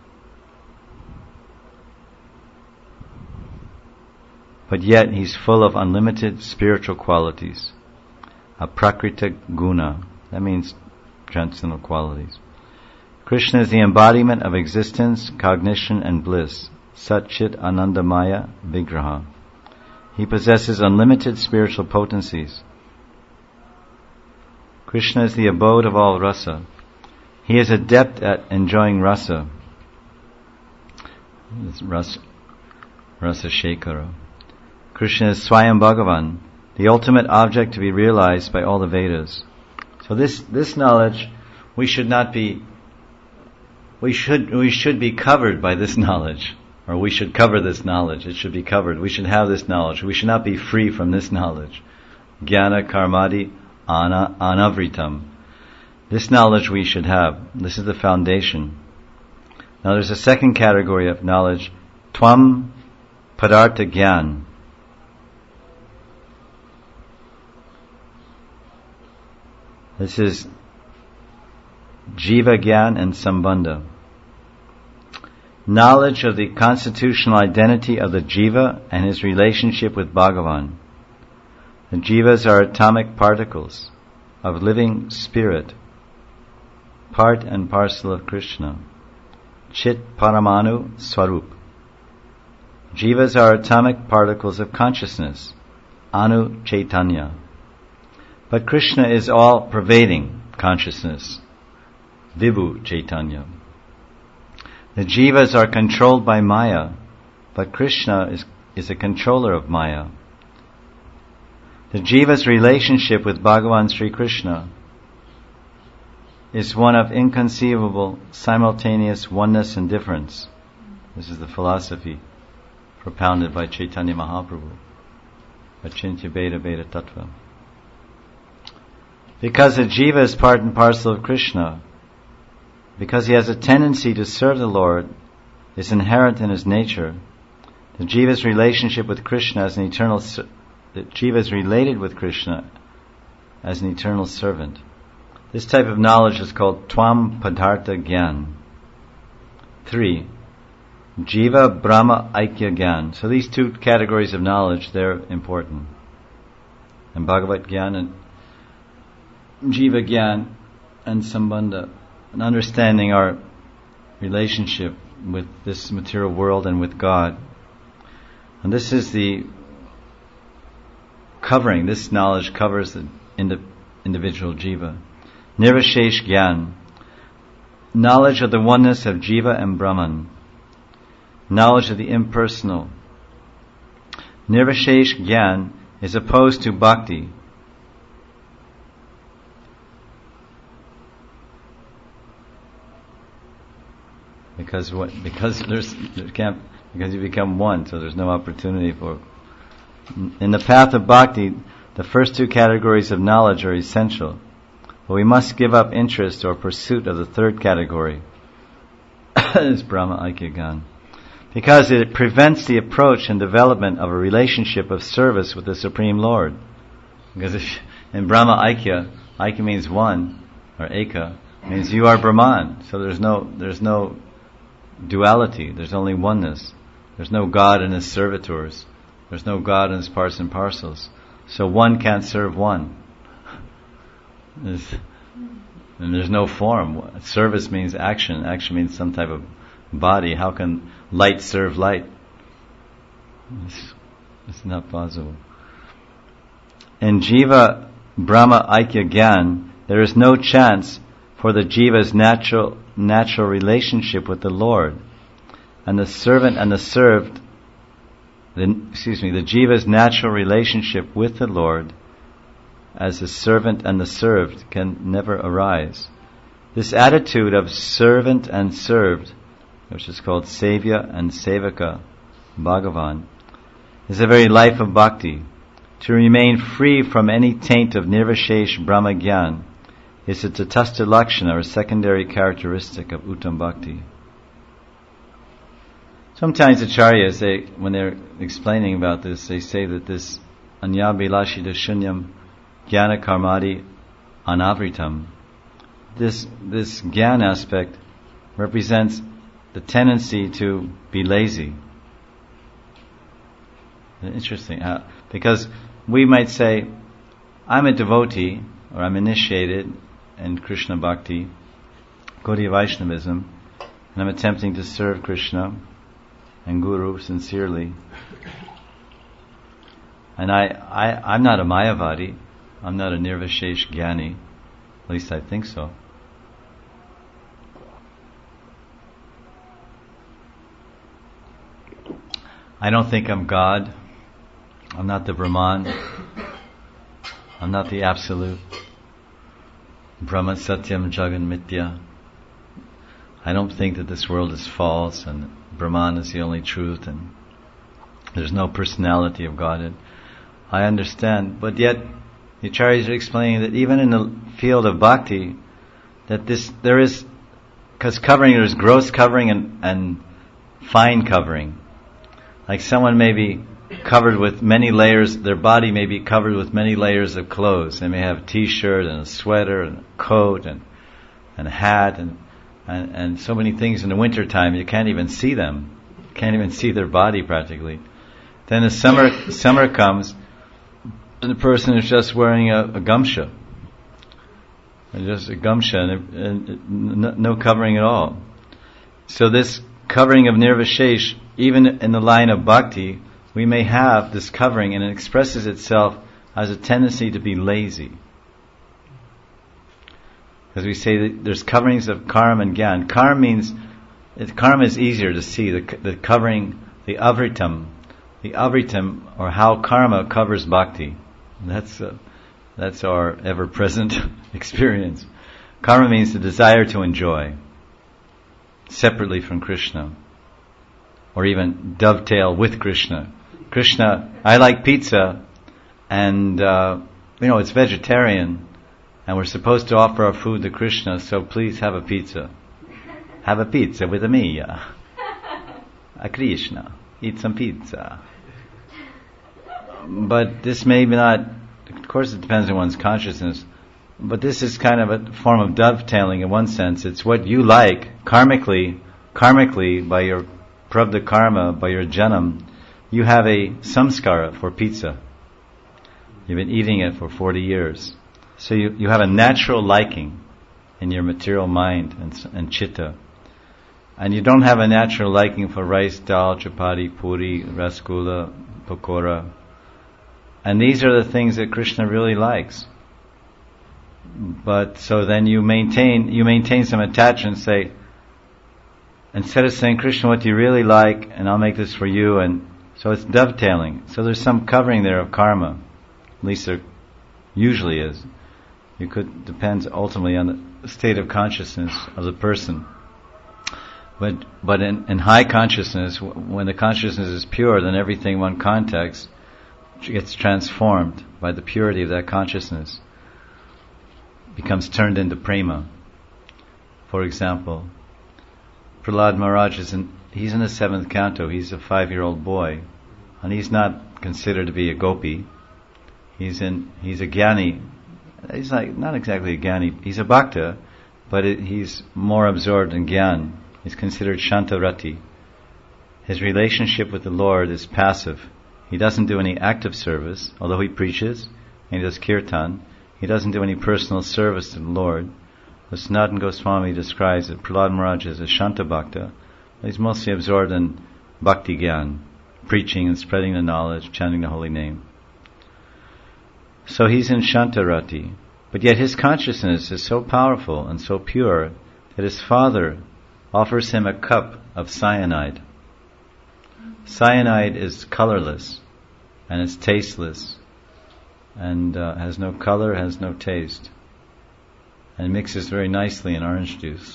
But yet he's full of unlimited spiritual qualities. Aprakrita guna. That means transcendental qualities. Krishna is the embodiment of existence, cognition, and bliss. Sat Chit Anandamaya Vigraha. He possesses unlimited spiritual potencies. Krishna is the abode of all rasa. He is adept at enjoying rasa. It's rasa, rasa Shekara. Krishna is Swayam Bhagavan, the ultimate object to be realized by all the Vedas. So this this knowledge, we should not be, we should we should be covered by this knowledge, or we should cover this knowledge. It should be covered. We should have this knowledge. We should not be free from this knowledge. Jnana Karmadi Ana Anavritam. This knowledge we should have. This is the foundation. Now there's a second category of knowledge, Tvam Padartha Gyan. This is Jiva Gyan and Sambandha. Knowledge of the constitutional identity of the Jiva and his relationship with Bhagavan. The Jivas are atomic particles of living spirit, part and parcel of Krishna. Chit Paramanu Swarup. Jivas are atomic particles of consciousness, Anu Chaitanya. But Krishna is all-pervading consciousness, Vibhu Chaitanya. The Jivas are controlled by Maya, but Krishna is, is a controller of Maya. The Jiva's relationship with Bhagavan Sri Krishna is one of inconceivable, simultaneous oneness and difference. This is the philosophy propounded by Chaitanya Mahaprabhu. Achintya Bheda Bheda Tattva. Because the jiva is part and parcel of Krishna, because he has a tendency to serve the Lord, is inherent in his nature, the jiva's relationship with Krishna as an eternal, the jiva is related with Krishna as an eternal servant. This type of knowledge is called Tvam Padartha Gyan. Three, Jiva Brahma Aikya Gyan. So these two categories of knowledge, they're important. And Bhagavat Gyan and Jiva Gyan and Sambandha, and understanding our relationship with this material world and with God. And this is the covering, this knowledge covers the indi- individual jiva. Nirvishesh Gyan, knowledge of the oneness of jiva and Brahman, knowledge of the impersonal. Nirvishesh Gyan is opposed to bhakti. Because what? Because there's there can't because you become one, so there's no opportunity for. In the path of bhakti, the first two categories of knowledge are essential, but we must give up interest or pursuit of the third category. Is Brahma Aikya Gyan, because it prevents the approach and development of a relationship of service with the Supreme Lord. Because if, in Brahma Aikya, Aikya means one, or Eka means you are Brahman. So there's no there's no duality. There's only oneness. There's no God and his servitors. There's no God and his parts and parcels. So one can't serve one. There's, and there's no form. Service means action. Action means some type of body. How can light serve light? It's, it's not possible. In Jiva Brahma Aikya Gyan, there is no chance for the jiva's natural natural relationship with the Lord, and the servant and the served. The, excuse me, the jiva's natural relationship with the Lord, as the servant and the served, can never arise. This attitude of servant and served, which is called Sevya and Sevaka Bhagavan, is the very life of bhakti. To remain free from any taint of Nirvishesh Brahma Gyan is a Tatastha Lakshana, or a secondary characteristic of Uttam Bhakti. Sometimes acharyas, they, when they're explaining about this, they say that this Anyabhilashita Shunyam Jnana Karmadi Anavritam, this this Gyan aspect represents the tendency to be lazy. Interesting, uh, because we might say, I'm a devotee, or I'm initiated in Krishna Bhakti, Gaudiya Vaishnavism, and I'm attempting to serve Krishna and Guru sincerely. And I, I, I'm not a Mayavadi, I'm not a Nirvishesh Gyani, at least I think so. I don't think I'm God, I'm not the Brahman, I'm not the Absolute. Brahma Satyam Jagan Mithya. I don't think that this world is false and Brahman is the only truth and there's no personality of Godhead. I understand, but yet the acharyas are explaining that even in the field of bhakti, that this there is, because covering, there's gross covering and, and fine covering. Like someone may be covered with many layers, their body may be covered with many layers of clothes. They may have a t-shirt and a sweater and a coat and, and a hat and, and, and so many things in the winter time you can't even see them. You can't even see their body practically. Then the summer summer comes and the person is just wearing a, a gamsha. And just a gamsha and, and, and no covering at all. So this covering of Nirvishesh, even in the line of bhakti, we may have this covering and it expresses itself as a tendency to be lazy. Because we say that there's coverings of karma and gyan. Karma means, it, karma is easier to see, the, the covering, the avritam, the avritam, or how karma covers bhakti. That's uh, that's our ever-present experience. Karma means the desire to enjoy, separately from Krishna, or even dovetail with Krishna. Krishna, I like pizza, and uh, you know, it's vegetarian, and we're supposed to offer our food to Krishna, so please have a pizza. Have a pizza with a Miya. A Krishna. Eat some pizza. But this may be not, of course it depends on one's consciousness, but this is kind of a form of dovetailing in one sense. It's what you like, karmically, karmically, by your prabdha karma, by your janam, you have a samskara for pizza. You've been eating it for forty years. So you, you have a natural liking in your material mind and, and chitta. And you don't have a natural liking for rice, dal, chapati, puri, rasgulla, pakora. And these are the things that Krishna really likes. But so then you maintain you maintain some attachment, say, instead of saying, Krishna, what do you really like, and I'll make this for you, and so it's dovetailing. So there's some covering there of karma. At least there usually is. You could depends ultimately on the state of consciousness of the person. But but in, in high consciousness, when the consciousness is pure, then everything one contacts gets transformed by the purity of that consciousness. Becomes turned into prema. For example, Prahlad Maharaj is in, he's in the seventh canto. He's a five-year-old boy, and he's not considered to be a gopi. He's in he's a jnani. He's like not exactly a jnani. He's a bhakta, but it, he's more absorbed in gyan. He's considered shantarati. His relationship with the Lord is passive. He doesn't do any active service, although he preaches and he does kirtan. He doesn't do any personal service to the Lord. The Sanatana Goswami describes that Prahlad Maharaj is a Shanta Bhakta. He's mostly absorbed in bhakti gyan, preaching and spreading the knowledge, chanting the holy name. So he's in Shantarati. But yet his consciousness is so powerful and so pure that his father offers him a cup of cyanide. Cyanide is colorless and it's tasteless and uh, has no color, has no taste, and mixes very nicely in orange juice.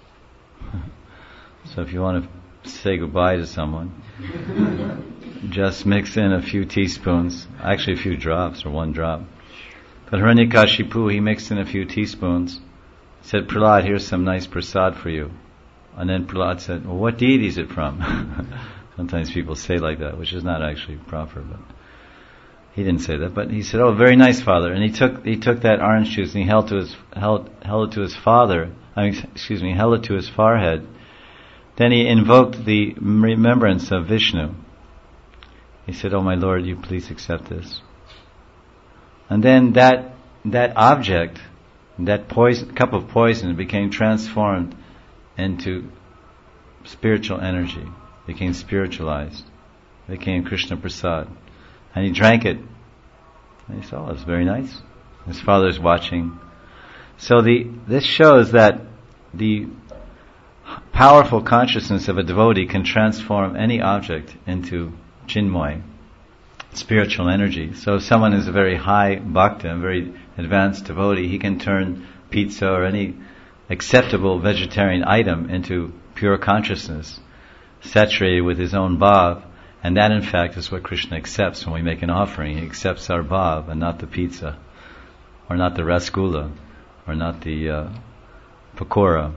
So if you want to say goodbye to someone, just mix in a few teaspoons, actually a few drops or one drop. But Hiranyakashipu, he mixed in a few teaspoons, said, Prahlad, here's some nice prasad for you. And then Prahlad said, well, what deity is it from? Sometimes people say like that, which is not actually proper, but he didn't say that. But he said, oh, very nice, Father. And he took he took that orange juice and he held to his held held it to his father. I mean, excuse me, held it to his forehead. Then he invoked the remembrance of Vishnu. He said, oh my Lord, you please accept this. And then that that object, that poison, cup of poison, became transformed into spiritual energy, became spiritualized, became Krishna Prasad. And he drank it. And he said, oh, it's very nice. His father's watching. So the this shows that the powerful consciousness of a devotee can transform any object into chinmoy, spiritual energy. So if someone is a very high bhakta, a very advanced devotee, he can turn pizza or any acceptable vegetarian item into pure consciousness, saturated with his own bhav, and that in fact is what Krishna accepts when we make an offering. He accepts our bhav and not the pizza, or not the rasgulla, or not the uh, pakora.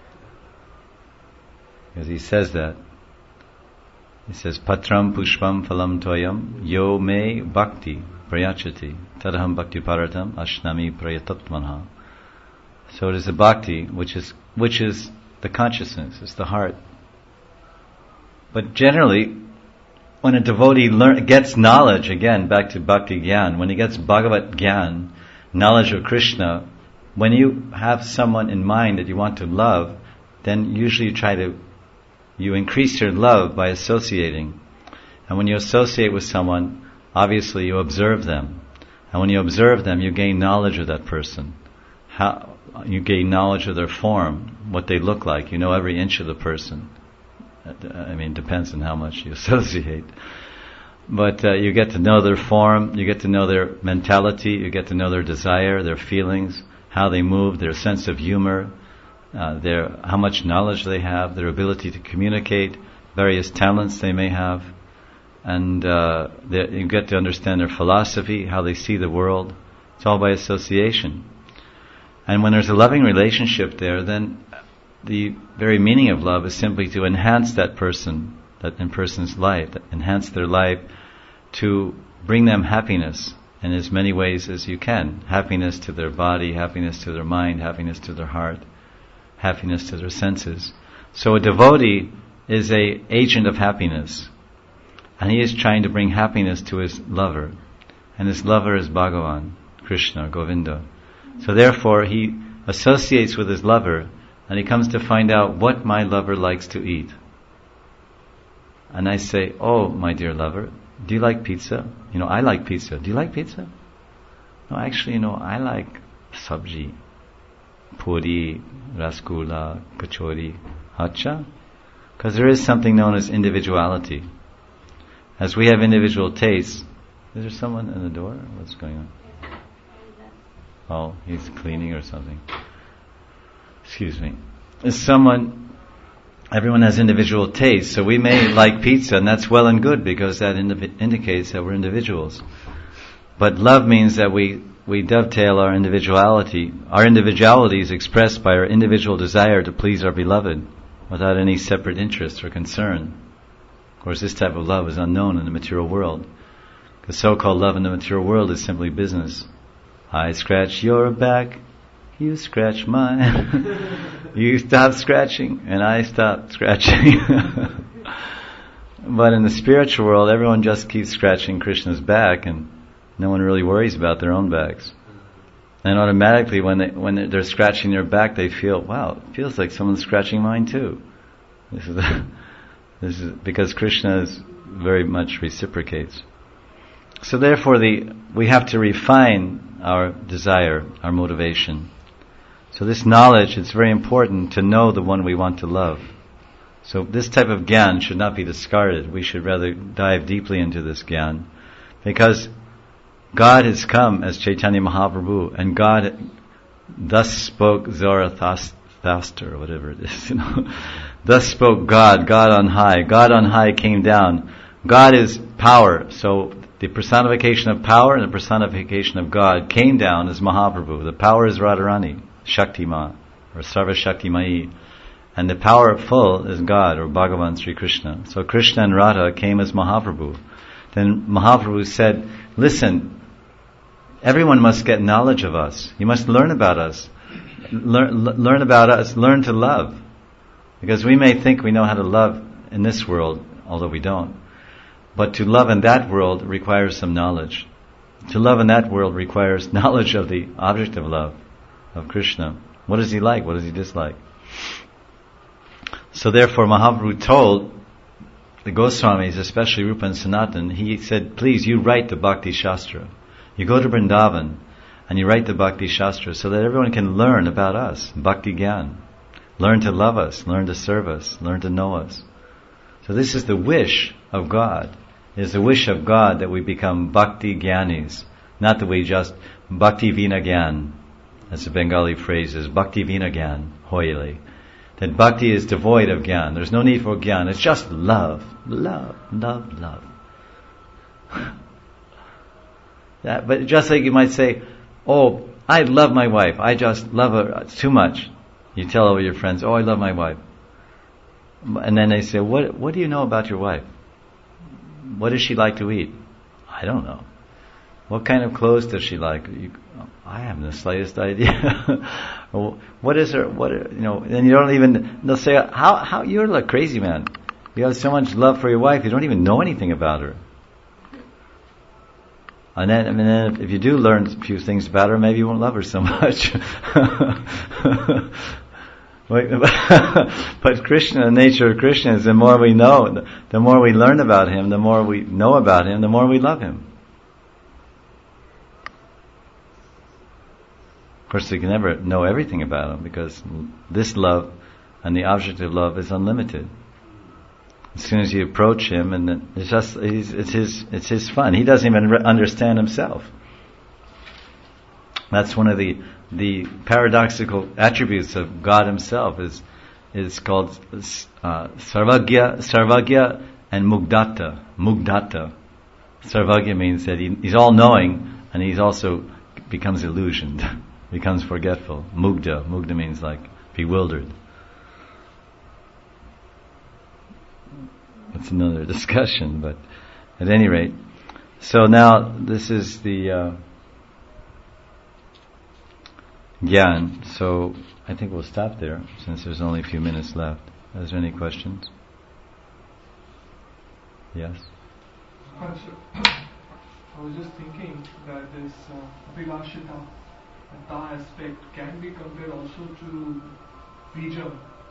Because he says that. He says, Patram pushpam phalam toyam yo me bhakti prayachati tadaham bhakti paratam ashnami prayatatmanha. So it is the bhakti, which is which is the consciousness, it's the heart. But generally, when a devotee learn, gets knowledge, again, back to bhakti gyan, when he gets Bhagavat gyan, knowledge of Krishna, when you have someone in mind that you want to love, then usually you try to, you increase your love by associating. And when you associate with someone, obviously you observe them. And when you observe them, you gain knowledge of that person. How you gain knowledge of their form, what they look like. You know every inch of the person. I mean, it depends on how much you associate. But uh, you get to know their form, you get to know their mentality, you get to know their desire, their feelings, how they move, their sense of humor, uh, their how much knowledge they have, their ability to communicate, various talents they may have. and uh, you get to understand their philosophy, how they see the world. It's all by association. And when there's a loving relationship there, then the very meaning of love is simply to enhance that person, that in person's life, enhance their life, to bring them happiness in as many ways as you can. Happiness to their body, happiness to their mind, happiness to their heart, happiness to their senses. So a devotee is a agent of happiness, and he is trying to bring happiness to his lover, and his lover is Bhagavan, Krishna, Govinda. So therefore he associates with his lover, and he comes to find out what my lover likes to eat. And I say, oh, my dear lover, do you like pizza? You know, I like pizza. Do you like pizza? No, actually, you know, I like sabji, puri, rasgulla, kachori, hacha. Because there is something known as individuality. As we have individual tastes. Is there someone in the door? What's going on? Oh, he's cleaning or something. Excuse me. Is someone, everyone has individual tastes, so we may like pizza, and that's well and good because that indiv- indicates that we're individuals. But love means that we, we dovetail our individuality. Our individuality is expressed by our individual desire to please our beloved without any separate interest or concern. Of course, this type of love is unknown in the material world. The so-called love in the material world is simply business. I scratch your back, you scratch mine. You stop scratching, and I stop scratching. But in the spiritual world, everyone just keeps scratching Krishna's back, and no one really worries about their own backs. And automatically, when they when they're scratching their back, they feel, wow, it feels like someone's scratching mine too. This is this is because Krishna is very much reciprocates. So therefore, the we have to refine our desire, our motivation. So this knowledge, it's very important to know the one we want to love. So this type of gyan should not be discarded. We should rather dive deeply into this gyan, because God has come as Chaitanya Mahaprabhu, and God thus spoke Zarathustra, or whatever it is, you know. Thus spoke God, God on high. God on high came down. God is power. So the personification of power and the personification of God came down as Mahaprabhu. The power is Radharani, Shaktima, or Sarva Shaktimai. And the powerful is God, or Bhagavan Sri Krishna. So Krishna and Radha came as Mahaprabhu. Then Mahaprabhu said, listen, everyone must get knowledge of us. You must learn about us. Learn, learn about us, learn to love. Because we may think we know how to love in this world, although we don't. But to love in that world requires some knowledge. To love in that world requires knowledge of the object of love, of Krishna. What does he like? What does he dislike? So therefore Mahaprabhu told the Goswamis, especially Rupa and Sanatan, he said, please, you write the Bhakti Shastra. You go to Vrindavan and you write the Bhakti Shastra so that everyone can learn about us, Bhakti Gyan. Learn to love us, learn to serve us, learn to know us. So this is the wish of God. It is the wish of God that we become Bhakti Gyanis. Not that we just Bhakti Vina Gyan, as the Bengali phrase is, Bhakti Vina Gyan, hoyle. That Bhakti is devoid of Gyan. There's no need for Gyan. It's just love. Love, love, love. That, but just like you might say, oh, I love my wife. I just love her too much. You tell all your friends, oh, I love my wife. And then they say, what what do you know about your wife? What does she like to eat? I don't know. What kind of clothes does she like? You, I haven't the slightest idea. What is her, what, you know, and you don't even, they'll say, how, how, you're like crazy man. You have so much love for your wife, you don't even know anything about her. And then, I mean, then if you do learn a few things about her, maybe you won't love her so much. But Krishna, the nature of Krishna is the more we know, the more we learn about him, the more we know about him, the more we love him. Of course, we can never know everything about him because this love and the object of love is unlimited. As soon as you approach him, and it's just he's, it's his it's his fun. He doesn't even re- understand himself. That's one of the the paradoxical attributes of God Himself is is called uh, Sarvagya, Sarvagya and Mugdata. mugdata. Sarvagya means that he, he's all-knowing, and he's also becomes illusioned, becomes forgetful. Mugda, mugda means like bewildered. That's another discussion, but at any rate. So now this is the uh, Gyan. So I think we'll stop there since there's only a few minutes left. Is there any questions? Yes? I was just thinking that this uh, Abhilashita and Ta aspect can be compared also to Bijam,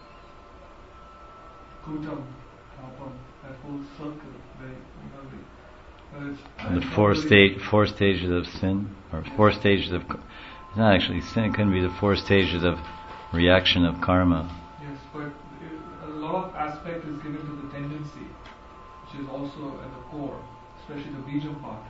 Kutam, Kapam, that whole circle. They, you know, they, uh, the four stage, four stages of sin, or four stages of, it's not actually sin, it couldn't be the four stages of reaction of karma. Yes, but a lot of aspect is given to the tendency, which is also at the core, especially the Bijam part.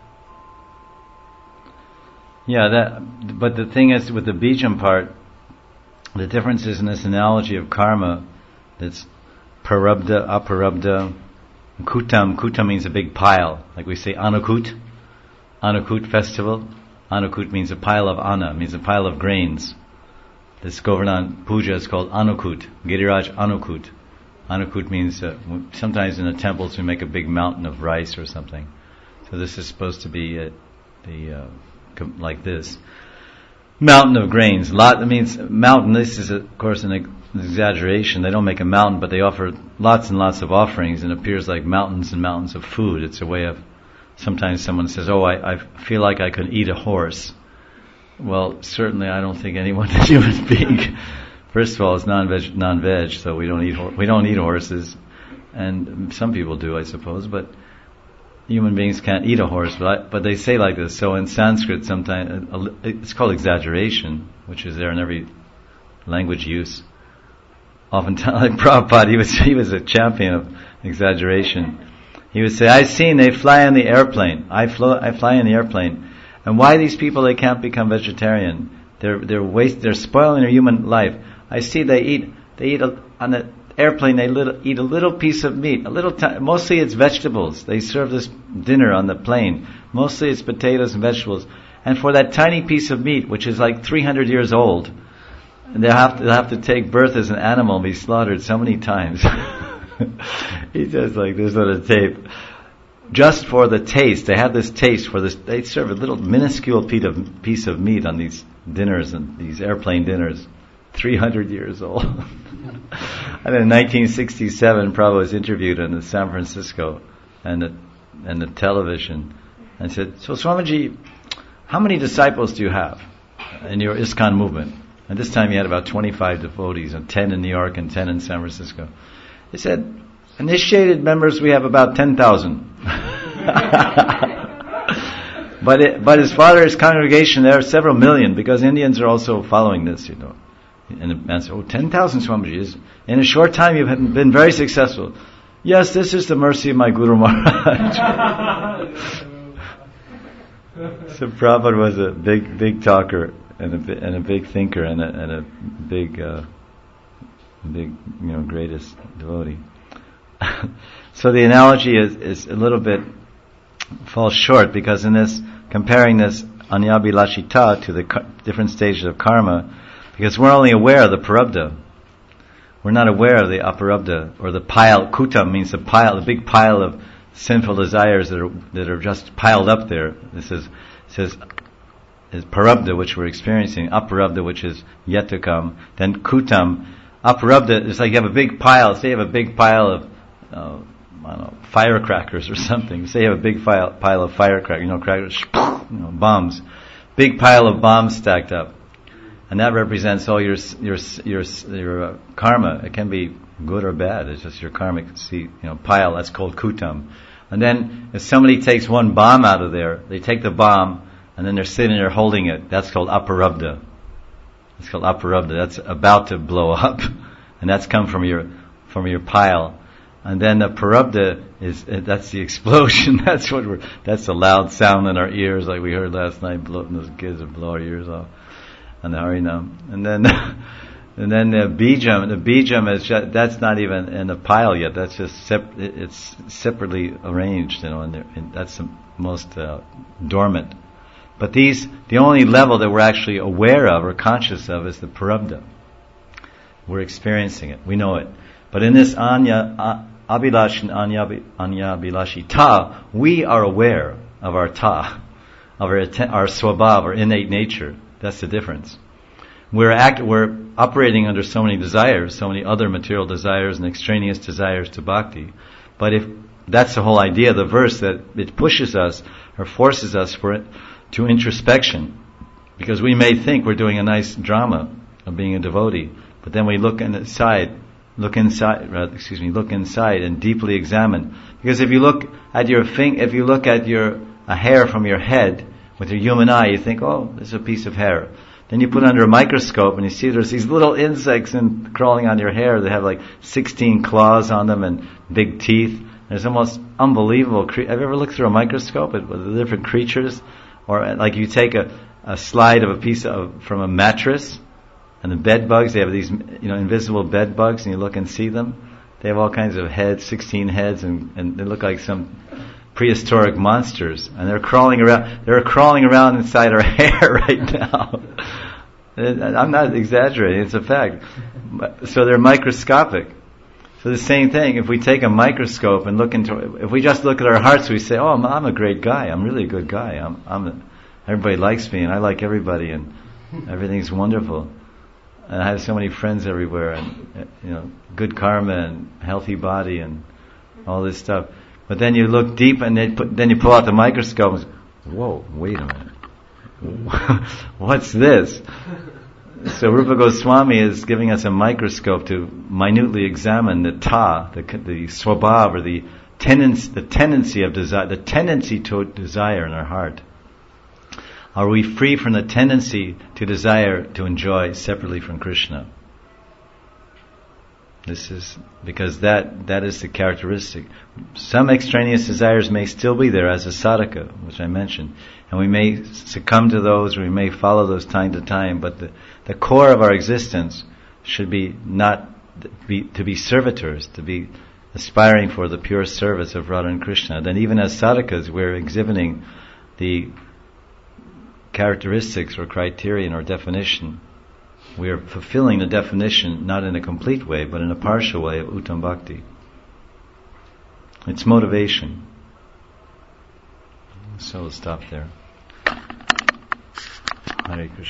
Yeah, that. But the thing is, with the Bijam part, the difference is in this analogy of karma, that's parabdha, aparabdha, kutam. Kutam means a big pile, like we say Anukut, Anukut festival. Anukut means a pile of Anna, means a pile of grains. This Govardhan puja is called Anukut, Giriraj Anukut. Anukut means, uh, sometimes in the temples we make a big mountain of rice or something. So this is supposed to be uh, the, uh, com- like this. Mountain of grains. Lot, that means mountain, this is of course an, ex- an exaggeration. They don't make a mountain, but they offer lots and lots of offerings, and it appears like mountains and mountains of food. It's a way of, sometimes someone says, oh, I, I feel like I could eat a horse. Well, certainly I don't think anyone, human being, first of all, it's non-veg, non-veg, so we don't eat ho- we don't eat horses, and some people do, I suppose. But human beings can't eat a horse. But I, but they say like this. So in Sanskrit, sometimes uh, it's called exaggeration, which is there in every language use. Oftentimes, like Prabhupada, he was he was a champion of exaggeration. He would say, "I've seen they fly in the airplane. I fly I fly in the airplane." And why these people, they can't become vegetarian? They're they're waste. They're spoiling their human life. I see they eat they eat a, on the airplane. They little, eat a little piece of meat, a little. T- mostly it's vegetables. They serve this dinner on the plane. Mostly it's potatoes and vegetables. And for that tiny piece of meat, which is like three hundred years old, they have to they have to take birth as an animal and be slaughtered so many times. He says like this on a tape. Just for the taste, they have this taste for this. They serve a little minuscule piece of piece of meat on these dinners and these airplane dinners, three hundred years old. And in nineteen sixty-seven, Prabhupada was interviewed in San Francisco, and the and the television, and said, "So Swamiji, how many disciples do you have in your ISKCON movement?" And this time he had about twenty-five devotees, and ten in New York and ten in San Francisco. He said, "Initiated members, we have about ten thousand." But it, but as far as congregation, there are several million, because Indians are also following this, you know. And the man said, "Oh, ten thousand Swamiji, is in a short time you've been very successful." "Yes, this is the mercy of my Guru Maharaj." So Prabhupada was a big, big talker and a and a big thinker and a and a big, uh, big, you know, greatest devotee. So the analogy is, is a little bit falls short, because in this, comparing this anyabhilashita to the ka- different stages of karma, because we're only aware of the parabdha. We're not aware of the aparabdha, or the pile. Kutam means the pile, the big pile of sinful desires that are that are just piled up there. This is says is parabdha, which we're experiencing, aparabdha, which is yet to come. Then kutam, aparabdha is like you have a big pile. Say you have a big pile of uh, I don't know, firecrackers or something. Say you have a big file, pile of firecrackers, you know, crackers, you know, bombs, big pile of bombs stacked up, and that represents all your your your your uh, karma. It can be good or bad. It's just your karmic see, you know, pile. That's called kutam. And then if somebody takes one bomb out of there, they take the bomb and then they're sitting there holding it. That's called aparabdha. It's called aparabdha. That's about to blow up, and that's come from your from your pile. And then the parabdha is, that's the explosion. That's what we're, that's the loud sound in our ears, like we heard last night, blowing those kids that blow our ears off on the Harinam. And then, And then the bijam, the bijam is just, that's not even in a pile yet. That's just sep- it's separately arranged, you know, and, and that's the most uh, dormant. But these, the only level that we're actually aware of or conscious of is the prarabdha. We're experiencing it. We know it. But in this anya, uh, abhilash and anya, anya abhilashi ta, we are aware of our ta, of our, our swabhav, our innate nature. That's the difference. We're act, we're operating under so many desires, so many other material desires and extraneous desires to bhakti. But if that's the whole idea of the verse, that it pushes us or forces us for it to introspection, because we may think we're doing a nice drama of being a devotee, but then we look inside, look inside, rather, excuse me, look inside and deeply examine. Because if you look at your fing, if you look at your a hair from your head with your human eye, you think, oh, this is a piece of hair. Then you put it under a microscope and you see there's these little insects in, crawling on your hair that have like sixteen claws on them and big teeth. There's almost unbelievable. Cre- have you ever looked through a microscope at, at the different creatures? Or like you take a, a slide of a piece of from a mattress, and the bed bugs, they have these, you know, invisible bed bugs, and you look and see them. They have all kinds of heads, sixteen heads, and, and they look like some prehistoric monsters, and they're crawling around. They're crawling around inside our hair right now. I'm not exaggerating; it's a fact. So they're microscopic. So the same thing. If we take a microscope and look into, if we just look at our hearts, we say, "Oh, I'm, I'm a great guy. I'm really a good guy. I'm, I'm. A, everybody likes me, and I like everybody, and everything's wonderful. And I have so many friends everywhere, and you know, good karma and healthy body and all this stuff." But then you look deep, and then, put, then you pull out the microscope and say, whoa, wait a minute. What's this? So Rupa Goswami is giving us a microscope to minutely examine the ta, the, the swabhav, or the tendency, the tendency of desire, the tendency to desire in our heart. Are we free from the tendency to desire to enjoy separately from Krishna? This is because that that is the characteristic. Some extraneous desires may still be there as a sadhaka, which I mentioned, and we may succumb to those, or we may follow those time to time. But the, the core of our existence should be not be, to be servitors, to be aspiring for the pure service of Radha and Krishna. Then, even as sadhakas, we're exhibiting the characteristics or criterion or definition. We are fulfilling the definition not in a complete way, but in a partial way of Uttam Bhakti. It's motivation. So we'll stop there. Hare Krishna.